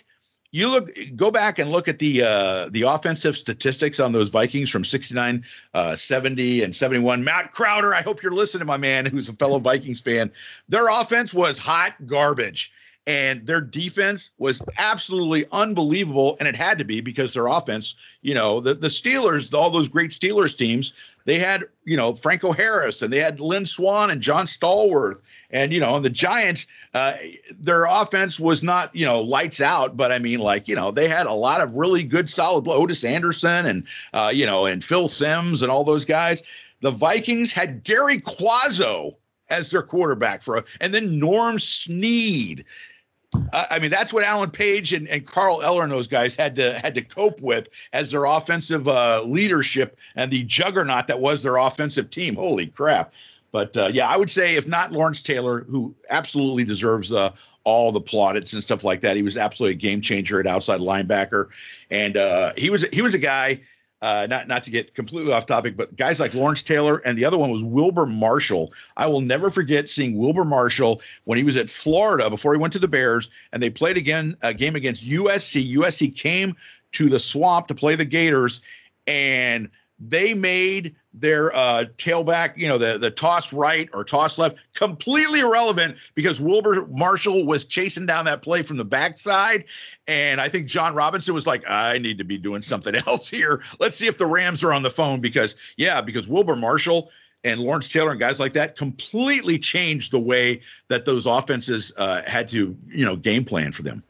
You look, go back and look at the uh, the offensive statistics on those Vikings from sixty-nine, uh, seventy, and seventy-one. Matt Crowder, I hope you're listening, my man, who's a fellow Vikings fan. Their offense was hot garbage, and their defense was absolutely unbelievable, and it had to be because their offense, you know, the, the Steelers, all those great Steelers teams, they had, you know, Franco Harris, and they had Lynn Swann and John Stallworth. And, you know, and the Giants, uh, their offense was not, you know, lights out. But, I mean, like, you know, they had a lot of really good, solid Otis Anderson and, uh, you know, and Phil Simms and all those guys. The Vikings had Gary Quazzo as their quarterback for, a, and then Norm Snead. Uh, I mean, that's what Alan Page and, and Carl Eller and those guys had to had to cope with as their offensive uh, leadership and the juggernaut that was their offensive team. Holy crap. But, uh, yeah, I would say if not Lawrence Taylor, who absolutely deserves uh, all the plaudits and stuff like that. He was absolutely a game changer at outside linebacker. And uh, he was he was a guy, uh, not, not to get completely off topic, but guys like Lawrence Taylor, and the other one was Wilber Marshall. I will never forget seeing Wilber Marshall when he was at Florida before he went to the Bears, and they played again a game against U S C. U S C came to the Swamp to play the Gators, and they made their uh, tailback, you know, the, the toss right or toss left completely irrelevant because Wilber Marshall was chasing down that play from the backside. And I think John Robinson was like, I need to be doing something else here. Let's see if the Rams are on the phone because, yeah, because Wilber Marshall and Lawrence Taylor and guys like that completely changed the way that those offenses uh, had to, you know, game plan for them.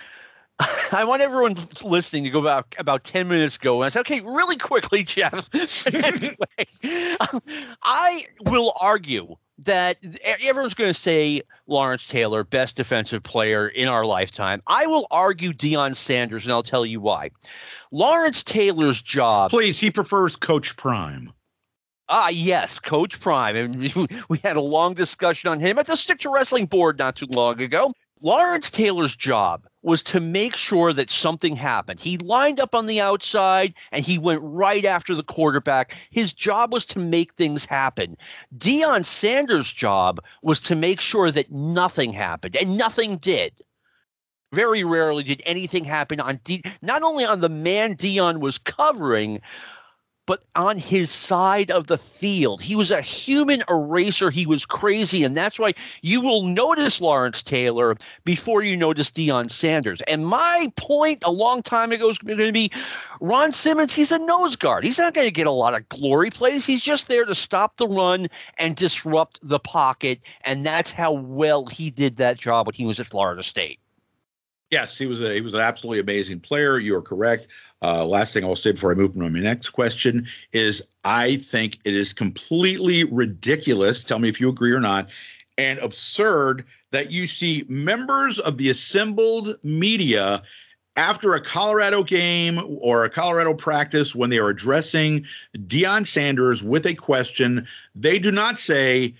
I want everyone listening to go back about ten minutes ago. And I said, okay, really quickly, Jeff. Anyway, um, I will argue that everyone's going to say Lawrence Taylor, best defensive player in our lifetime. I will argue Deion Sanders, and I'll tell you why. Lawrence Taylor's job. Please, he prefers Coach Prime. Ah, yes, Coach Prime. And we had a long discussion on him at the Stick to Wrestling board not too long ago. Lawrence Taylor's job was to make sure that something happened. He lined up on the outside, and he went right after the quarterback. His job was to make things happen. Deion Sanders' job was to make sure that nothing happened, and nothing did. Very rarely did anything happen on De- not only on the man Deion was covering, but on his side of the field. He was a human eraser. He was crazy, and that's why you will notice Lawrence Taylor before you notice Deion Sanders. And my point a long time ago is going to be Ron Simmons, he's a nose guard. He's not going to get a lot of glory plays. He's just there to stop the run and disrupt the pocket, and that's how well he did that job when he was at Florida State. Yes, he was a, he was an absolutely amazing player. You are correct. Uh, last thing I'll say before I move on to my next question is I think it is completely ridiculous, tell me if you agree or not, and absurd that you see members of the assembled media after a Colorado game or a Colorado practice when they are addressing Deion Sanders with a question. They do not say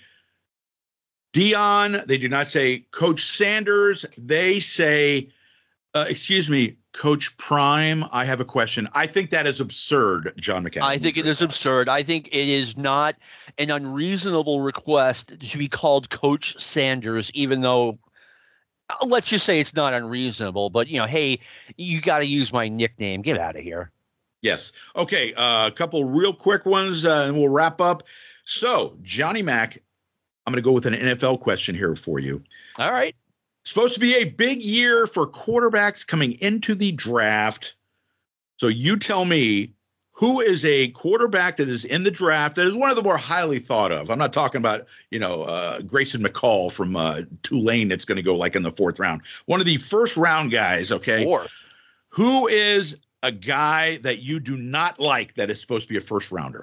Deion. They do not say Coach Sanders. They say, uh, excuse me, Coach Prime, I have a question. I think that is absurd, John McCann. I think it is absurd. I think it is not an unreasonable request to be called Coach Sanders, even though let's just say it's not unreasonable. But, you know, hey, you got to use my nickname. Get out of here. Yes. Okay. Uh, a couple real quick ones, uh, and we'll wrap up. So, Johnny Mac, I'm going to go with an N F L question here for you. All right. Supposed to be a big year for quarterbacks coming into the draft. So you tell me, who is a quarterback that is in the draft that is one of the more highly thought of? I'm not talking about, you know, uh, Grayson McCall from uh, Tulane that's going to go like in the fourth round. One of the first round guys, okay? Fourth. Who is a guy that you do not like that is supposed to be a first rounder?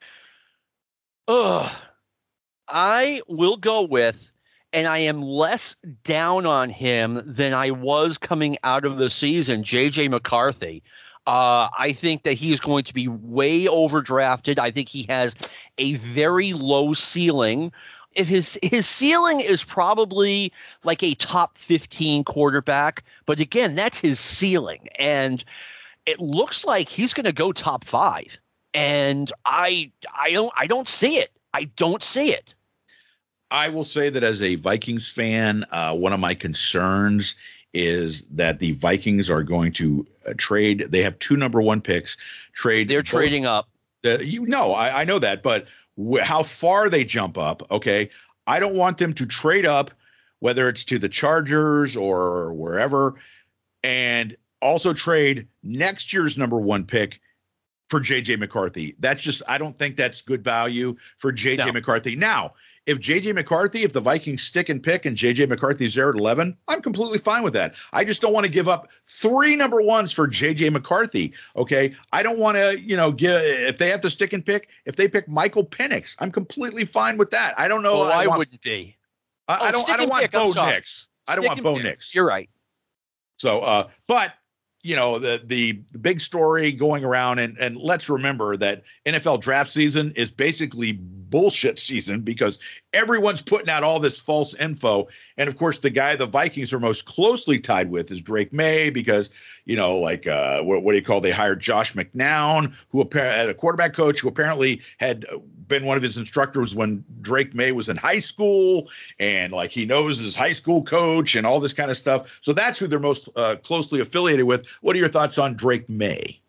Ugh. I will go with, and I am less down on him than I was coming out of the season, J J McCarthy. Uh, I think that he is going to be way overdrafted. I think he has a very low ceiling. If his his ceiling is probably like a top fifteen quarterback, but again, that's his ceiling, and it looks like he's going to go top five. And I I don't I don't see it. I don't see it. I will say that as a Vikings fan, uh, one of my concerns is that the Vikings are going to uh, trade. They have two number one picks. Trade. They're both, trading up. Uh, you know, I, I know that, but wh- how far they jump up? Okay, I don't want them to trade up, whether it's to the Chargers or wherever, and also trade next year's number one pick for J J McCarthy. That's just, I don't think that's good value for J J No. McCarthy. Now, if J J McCarthy, if the Vikings stick and pick and J J McCarthy's there at eleven, I'm completely fine with that. I just don't want to give up three number ones for J J McCarthy. Okay. I don't want to, you know, give, if they have to stick and pick, if they pick Michael Penix, I'm completely fine with that. I don't know. Oh, I, I, want, wouldn't be. I, I Oh, don't, stick I don't and want pick, I'm Bo sorry. Nix. I don't Stick want and Bo pick. Nix. You're right. So, uh, but you know, the, the the big story going around, and and let's remember that N F L draft season is basically bullshit season because everyone's putting out all this false info. And of course, the guy the Vikings are most closely tied with is Drake May because, you know, like uh, what, what do you call? They hired Josh McNown, who apparently a quarterback coach who apparently had been one of his instructors when Drake May was in high school, and like he knows his high school coach and all this kind of stuff. So that's who they're most uh, closely affiliated with. What are your thoughts on Drake May?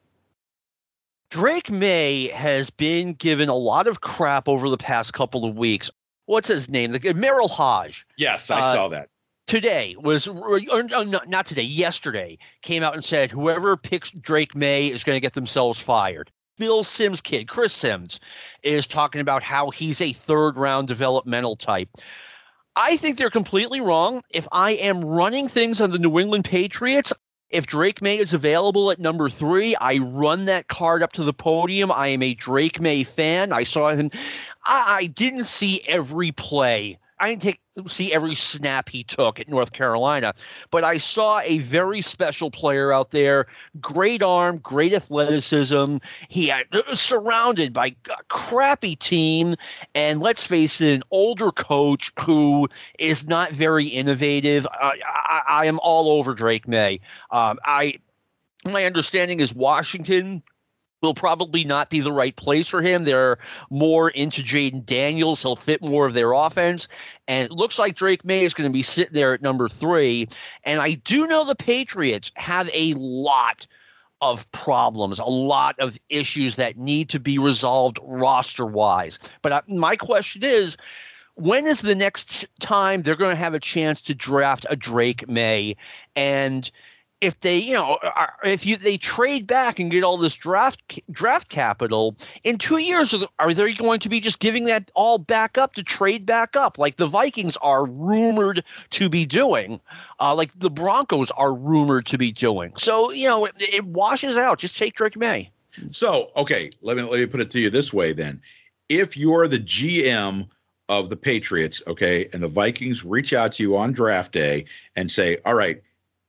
Drake May has been given a lot of crap over the past couple of weeks. What's his name? The Merrill Hodge. Yes, I Uh, saw that. Today was, or no, not today, yesterday, came out and said whoever picks Drake May is going to get themselves fired. Phil Sims' kid, Chris Sims, is talking about how he's a third-round developmental type. I think they're completely wrong. If I am running things on the New England Patriots, if Drake May is available at number three, I run that card up to the podium. I am a Drake May fan. I saw him. I, I didn't see every play. I didn't take, see every snap he took at North Carolina, but I saw a very special player out there. Great arm, great athleticism. He had uh, surrounded by a crappy team, and let's face it, an older coach who is not very innovative. I, I, I am all over Drake May. Um, I my understanding is Washington will probably not be the right place for him. They're more into Jaden Daniels. He'll fit more of their offense. And it looks like Drake May is going to be sitting there at number three. And I do know the Patriots have a lot of problems, a lot of issues that need to be resolved roster-wise. But I, my question is, when is the next time they're going to have a chance to draft a Drake May? And if they, you know, are, if you they trade back and get all this draft draft capital in two years, are they going to be just giving that all back up to trade back up, like the Vikings are rumored to be doing, uh, like the Broncos are rumored to be doing? So you know, it, it washes out. Just take Drake May. So okay, let me let me put it to you this way then: if you're the G M of the Patriots, okay, and the Vikings reach out to you on draft day and say, all right,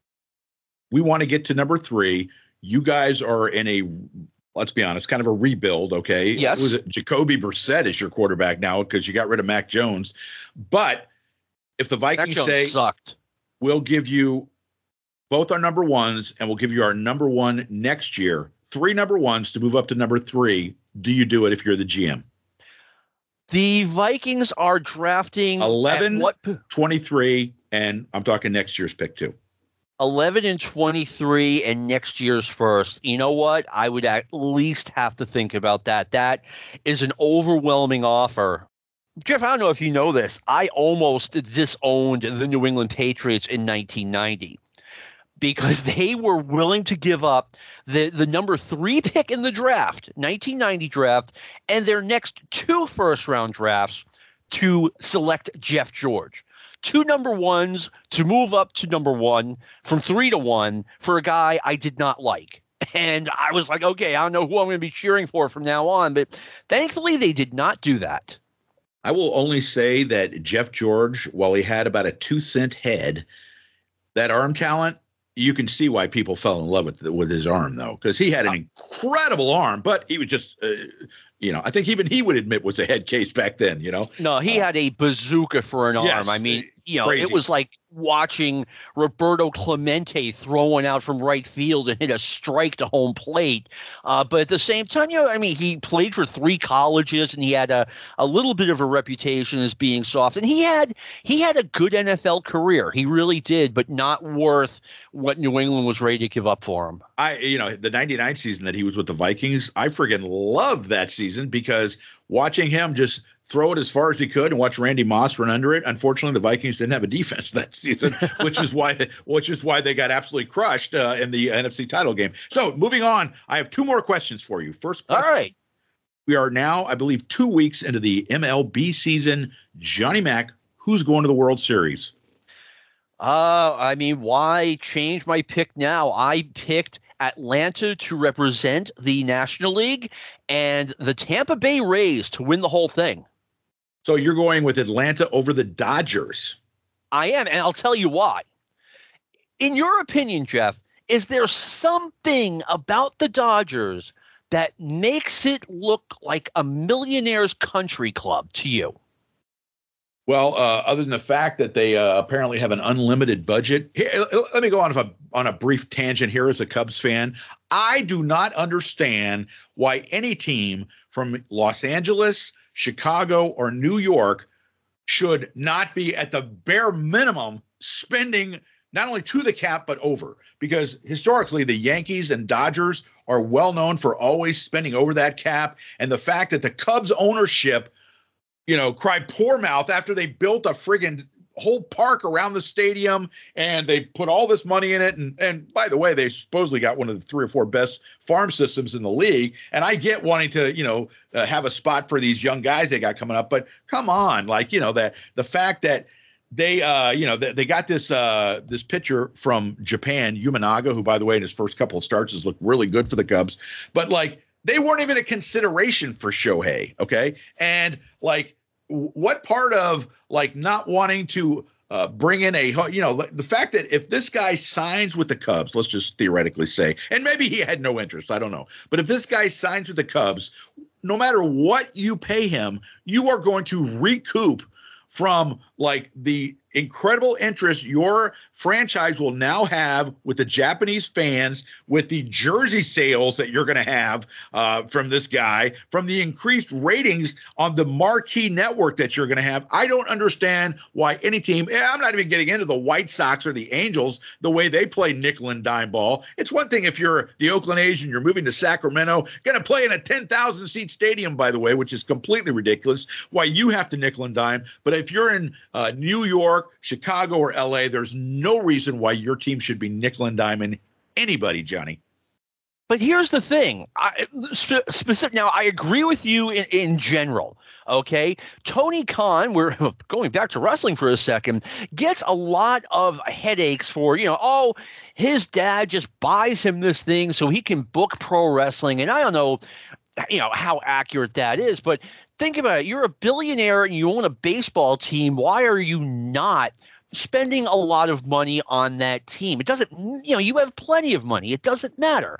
we want to get to number three. You guys are in a, let's be honest, kind of a rebuild, okay? Yes. Was it Jacoby Brissett is your quarterback now because you got rid of Mac Jones. But if the Mac Vikings Jones say, sucked. we'll give you both our number ones and we'll give you our number one next year, three number ones to move up to number three, do you do it if you're the G M? The Vikings are drafting eleven, at what twenty-three, and I'm talking next year's pick too. eleven and twenty-three and next year's first. You know what? I would at least have to think about that. That is an overwhelming offer. Jeff, I don't know if you know this. I almost disowned the New England Patriots in nineteen ninety because they were willing to give up the, the number three pick in the draft, nineteen ninety draft, and their next two first-round drafts to select Jeff George. Two number ones to move up to number one from three to one for a guy I did not like. And I was like, okay, I don't know who I'm going to be cheering for from now on. But thankfully, they did not do that. I will only say that Jeff George, while he had about a two cent head, that arm talent, you can see why people fell in love with with his arm, though, because he had an incredible arm, but he was just, uh, you know, I think even he would admit was a head case back then, you know. No, he uh, had a bazooka for an yes, arm. I mean, You know, Crazy. It was like watching Roberto Clemente throwing out from right field and hit a strike to home plate. Uh, but at the same time, you know, I mean, he played for three colleges and he had a, a little bit of a reputation as being soft. And he had he had a good N F L career. He really did, but not worth what New England was ready to give up for him. I, you know, the ninety-nine season that he was with the Vikings, I friggin' loved that season because watching him just throw it as far as he could and watch Randy Moss run under it. Unfortunately, the Vikings didn't have a defense that season, which is why which is why they got absolutely crushed uh, in the N F C title game. So moving on, I have two more questions for you. First question. All right. We are now, I believe, two weeks into the M L B season. Johnny Mac, who's going to the World Series? Uh, I mean, why change my pick now? I picked Atlanta to represent the National League and the Tampa Bay Rays to win the whole thing. So you're going with Atlanta over the Dodgers. I am, and I'll tell you why. In your opinion, Jeff, is there something about the Dodgers that makes it look like a millionaire's country club to you? Well, uh, other than the fact that they uh, apparently have an unlimited budget. Here, let me go on a, on a brief tangent here as a Cubs fan. I do not understand why any team from Los Angeles, Chicago, or New York should not be at the bare minimum spending not only to the cap, but over. Because historically, the Yankees and Dodgers are well known for always spending over that cap. And the fact that the Cubs ownership, you know, cried poor mouth after they built a friggin' whole park around the stadium and they put all this money in it. And, and by the way, they supposedly got one of the three or four best farm systems in the league. And I get wanting to, you know, uh, have a spot for these young guys they got coming up. But come on, like, you know, that the fact that they, uh, you know, they, they got this uh, this pitcher from Japan, Yamanaga, who, by the way, in his first couple of starts has looked really good for the Cubs. But like, they weren't even a consideration for Shohei. OK, and like, what part of like not wanting to uh, bring in a, you know, the fact that if this guy signs with the Cubs, let's just theoretically say, and maybe he had no interest, I don't know. But if this guy signs with the Cubs, no matter what you pay him, you are going to recoup from like the incredible interest your franchise will now have with the Japanese fans, with the jersey sales that you're going to have uh, from this guy, from the increased ratings on the marquee network that you're going to have. I don't understand why any team, I'm not even getting into the White Sox or the Angels, the way they play nickel and dime ball. It's one thing if you're the Oakland A's and you're moving to Sacramento, going to play in a ten thousand seat stadium, by the way, which is completely ridiculous, why you have to nickel and dime. But if you're in uh, New York, Chicago, or L A, there's no reason why your team should be nickel and diming anybody, Johnny. But here's the thing. I, spe- specific, now, I agree with you in, in general, okay? Tony Khan, we're going back to wrestling for a second, gets a lot of headaches for, you know, oh, his dad just buys him this thing so he can book pro wrestling. And I don't know, you know, how accurate that is, but think about it. You're a billionaire and you own a baseball team. Why are you not spending a lot of money on that team? It doesn't, you know, you have plenty of money. It doesn't matter.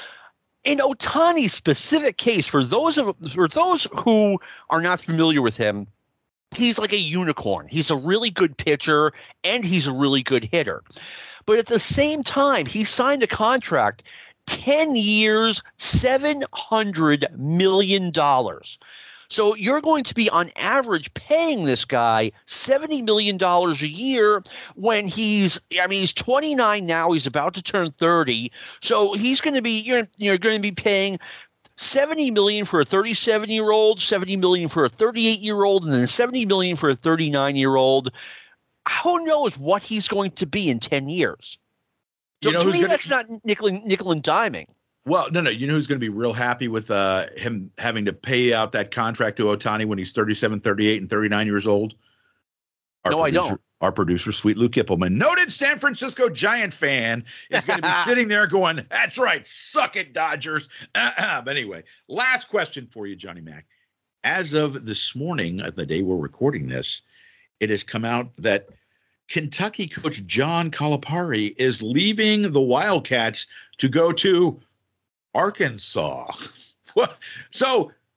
In Ohtani's specific case, for those of for those who are not familiar with him, he's like a unicorn. He's a really good pitcher and he's a really good hitter. But at the same time, he signed a contract, ten years, seven hundred million dollars. So you're going to be on average paying this guy seventy million dollars a year when he's, I mean, he's twenty-nine now. He's about to turn thirty. So he's going to be, you're, you're going to be paying seventy million dollars for a thirty-seven-year-old, seventy million dollars for a thirty-eight-year-old, and then seventy million dollars for a thirty-nine-year-old. Who knows what he's going to be in ten years? So you know, to me, gonna, that's not nickel, nickel and diming. Well, no, no. You know who's going to be real happy with uh, him having to pay out that contract to Ohtani when he's thirty-seven, thirty-eight, and thirty-nine years old? Our no, producer, I don't. Our producer, Sweet Lou Kippelman, noted San Francisco Giant fan, is going to be sitting there going, that's right, suck it, Dodgers. But anyway, last question for you, Johnny Mac. As of this morning, the day we're recording this, it has come out that Kentucky coach John Calipari is leaving the Wildcats to go to Arkansas. So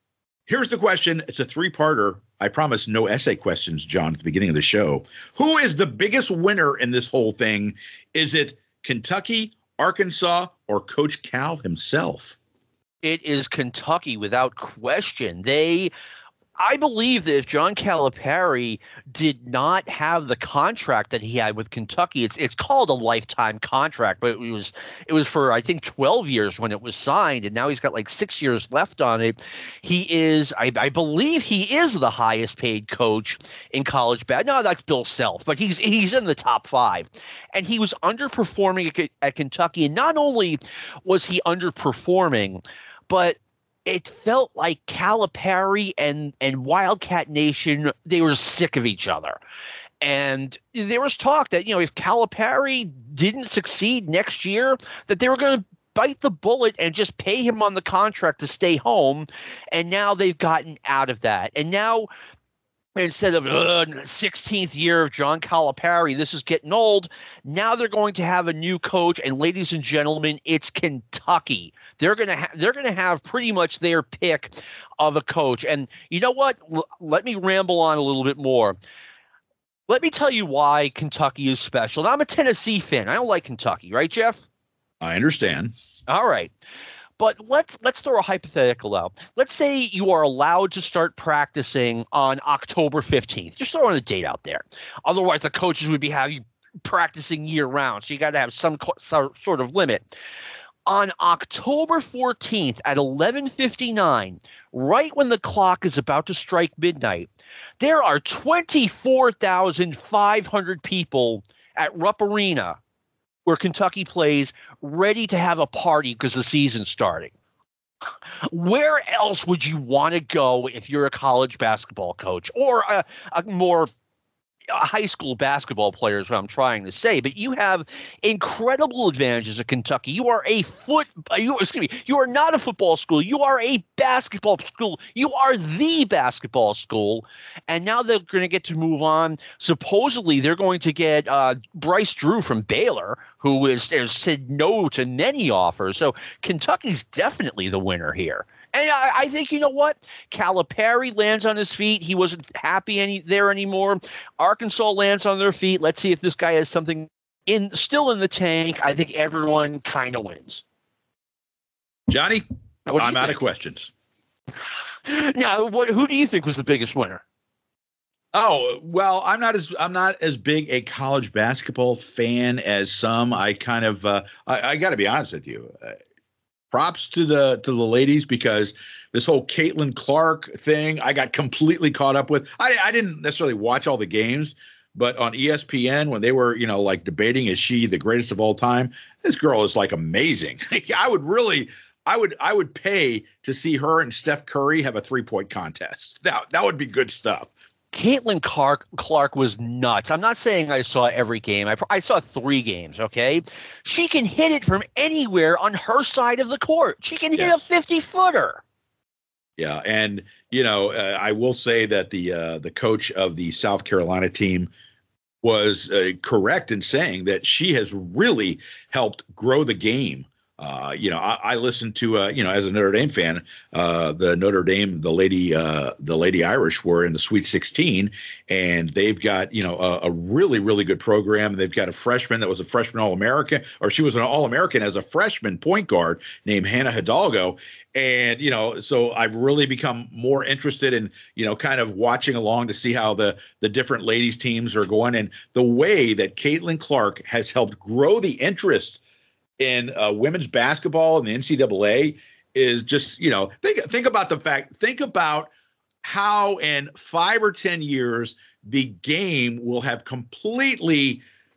Here's the question. It's a three-parter. I promise no essay questions, John, at the beginning of the show. Who is the biggest winner in this whole thing? Is it Kentucky, Arkansas, or Coach Cal himself? It is Kentucky without question. They – I believe that if John Calipari did not have the contract that he had with Kentucky, it's it's called a lifetime contract, but it was it was for I think twelve years when it was signed, and now he's got like six years left on it. He is, I, I believe, he is the highest paid coach in college basketball. No, that's Bill Self, but he's he's in the top five, and he was underperforming at, at Kentucky, and not only was he underperforming, but it felt like Calipari and, and Wildcat Nation, they were sick of each other. And there was talk that, you know, if Calipari didn't succeed next year, that they were going to bite the bullet and just pay him on the contract to stay home. And now they've gotten out of that. And now instead of uh, sixteenth year of John Calipari, this is getting old. Now they're going to have a new coach, and ladies and gentlemen, it's Kentucky. They're gonna ha- they're gonna have pretty much their pick of a coach. And you know what? L- let me ramble on a little bit more. Let me tell you why Kentucky is special. Now, I'm a Tennessee fan. I don't like Kentucky, right, Jeff? I understand. All right. But let's let's throw a hypothetical out. Let's say you are allowed to start practicing on October fifteenth. Just throwing a date out there. Otherwise, the coaches would be having you practicing year round. So you got to have some co- sort of limit. On October fourteenth at eleven fifty-nine, right when the clock is about to strike midnight, there are twenty-four thousand five hundred people at Rupp Arena where Kentucky plays, ready to have a party because the season's starting. Where else would you want to go if you're a college basketball coach or a, a more a high school basketball player is what I'm trying to say? But you have incredible advantages at Kentucky. You are a foot you excuse me, you are not a football school. You are a basketball school. You are the basketball school. And now they're going to get to move on. Supposedly they're going to get uh, Bryce Drew from Baylor, who is has said no to many offers. So Kentucky's definitely the winner here. And I, I think, you know what? Calipari lands on his feet. He wasn't happy any there anymore. Arkansas lands on their feet. Let's see if this guy has something in still in the tank. I think everyone kind of wins. Johnny, I'm think? out of questions. Now, what? Who do you think was the biggest winner? Oh, well, I'm not as I'm not as big a college basketball fan as some. I kind of uh, I, I got to be honest with you. Uh, Props to the to the ladies, because this whole Caitlin Clark thing I got completely caught up with. I, I didn't necessarily watch all the games, but on E S P N when they were, you know, like debating is she the greatest of all time, this girl is like amazing. I would really I would I would pay to see her and Steph Curry have a three-point contest. That that would be good stuff. Caitlin Clark Clark was nuts. I'm not saying I saw every game. I, I saw three games, okay? She can hit it from anywhere on her side of the court. She can hit yes. a fifty-footer. Yeah, and, you know, uh, I will say that the uh, the coach of the South Carolina team was uh, correct in saying that she has really helped grow the game. Uh, you know, I, I listened to, uh, you know, as a Notre Dame fan, uh, the Notre Dame, the lady, uh, the Lady Irish were in the Sweet sixteen, and they've got, you know, a, a really, really good program. They've got a freshman that was a freshman All-American, or she was an All-American as a freshman point guard named Hannah Hidalgo. And, you know, so I've really become more interested in, you know, kind of watching along to see how the, the different ladies teams are going, and the way that Caitlin Clark has helped grow the interest in uh, women's basketball and the N C double A is just, you know, think think about the fact, think about how in five or ten years the game will have completely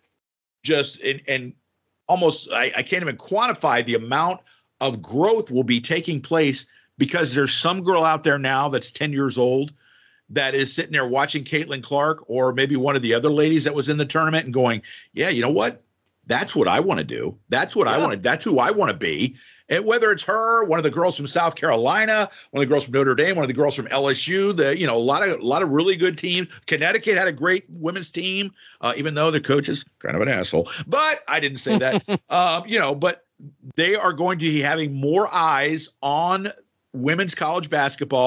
just and, and almost I, I can't even quantify the amount of growth will be taking place, because there's some girl out there now that's ten years old that is sitting there watching Caitlin Clark or maybe one of the other ladies that was in the tournament and going, yeah, you know what? That's what I want to do. That's what yeah. I want to. That's who I want to be. And whether it's her, one of the girls from South Carolina, one of the girls from Notre Dame, one of the girls from L S U, the you know a lot of a lot of really good teams. Connecticut had a great women's team, uh, even though the coach is kind of an asshole. But I didn't say that. um, you know, but they are going to be having more eyes on women's college basketball.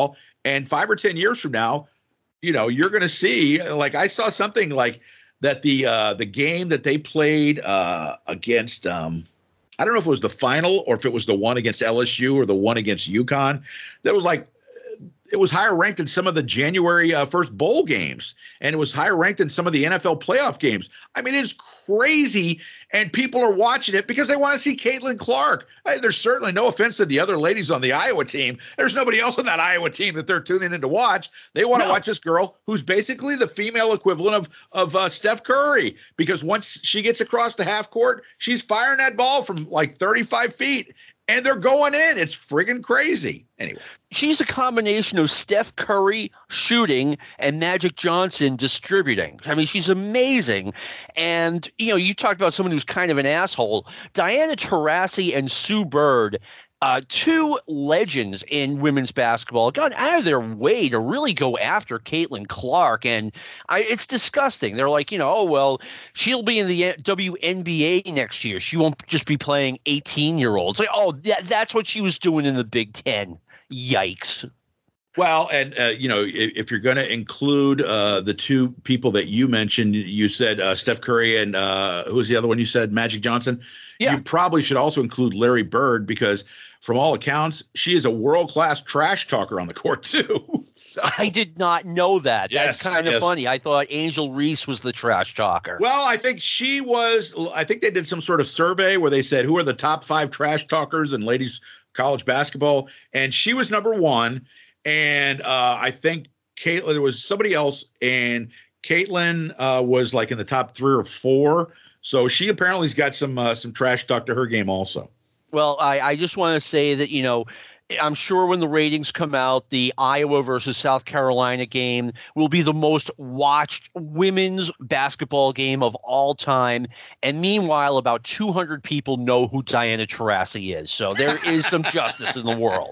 And five or ten years from now, you know, you're going to see, like I saw something like that the uh, the game that they played uh, against, um, I don't know if it was the final or if it was the one against L S U or the one against UConn. That was like, it was higher ranked than some of the January uh, first bowl games, and it was higher ranked than some of the N F L playoff games. I mean, it's crazy, and people are watching it because they want to see Caitlin Clark. I, there's certainly no offense to the other ladies on the Iowa team. There's nobody else on that Iowa team that they're tuning in to watch. They want to no. watch this girl who's basically the female equivalent of of uh, Steph Curry, because once she gets across the half court, she's firing that ball from like thirty-five feet. And they're going in. It's friggin' crazy. Anyway. She's a combination of Steph Curry shooting and Magic Johnson distributing. I mean, she's amazing. And, you know, you talked about someone who's kind of an asshole. Diana Taurasi and Sue Bird, uh, two legends in women's basketball, gone out of their way to really go after Caitlin Clark. And I, it's disgusting. They're like, you know, oh, well, she'll be in the W N B A next year. She won't just be playing eighteen-year-olds. Like, oh, that, that's what she was doing in the Big Ten. Yikes. Well, and, uh, you know, if, if you're going to include uh, the two people that you mentioned, you said uh, Steph Curry and uh, who was the other one you said, Magic Johnson? Yeah. You probably should also include Larry Bird, because from all accounts, she is a world-class trash talker on the court, too. So. I did not know that. Yes, That's kind of yes. funny. I thought Angel Reese was the trash talker. Well, I think she was – I think they did some sort of survey where they said, who are the top five trash talkers in ladies college basketball? And she was number one. And uh, I think Caitlin – there was somebody else, and Caitlin uh, was like in the top three or four. So she apparently has got some uh, some trash talk to her game also. Well, I, I just want to say that, you know, I'm sure when the ratings come out, the Iowa versus South Carolina game will be the most watched women's basketball game of all time. And meanwhile, about two hundred people know who Diana Taurasi is. So there is some justice in the world.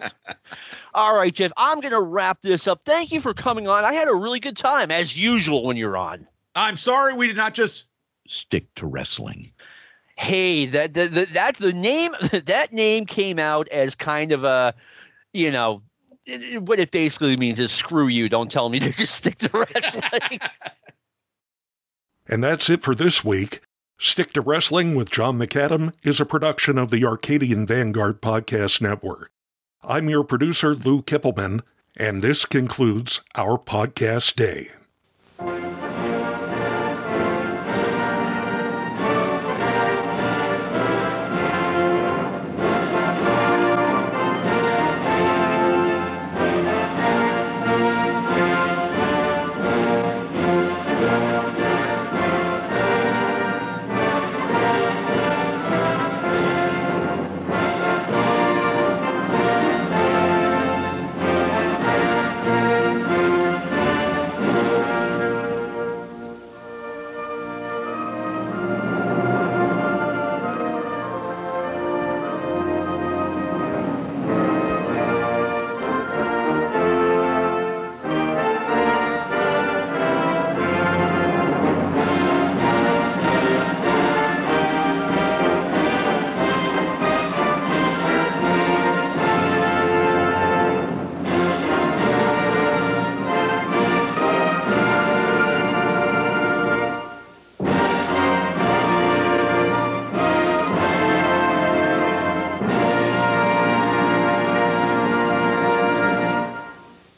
All right, Jeff, I'm going to wrap this up. Thank you for coming on. I had a really good time, as usual, when you're on. I'm sorry we did not just stick to wrestling. Hey, that the, the, that's the name. That name came out as kind of a, you know, it, what it basically means is screw you. Don't tell me to just stick to wrestling. And that's it for this week. Stick to Wrestling with John McAdam is a production of the Arcadian Vanguard Podcast Network. I'm your producer, Lou Kippelman, and this concludes our podcast day.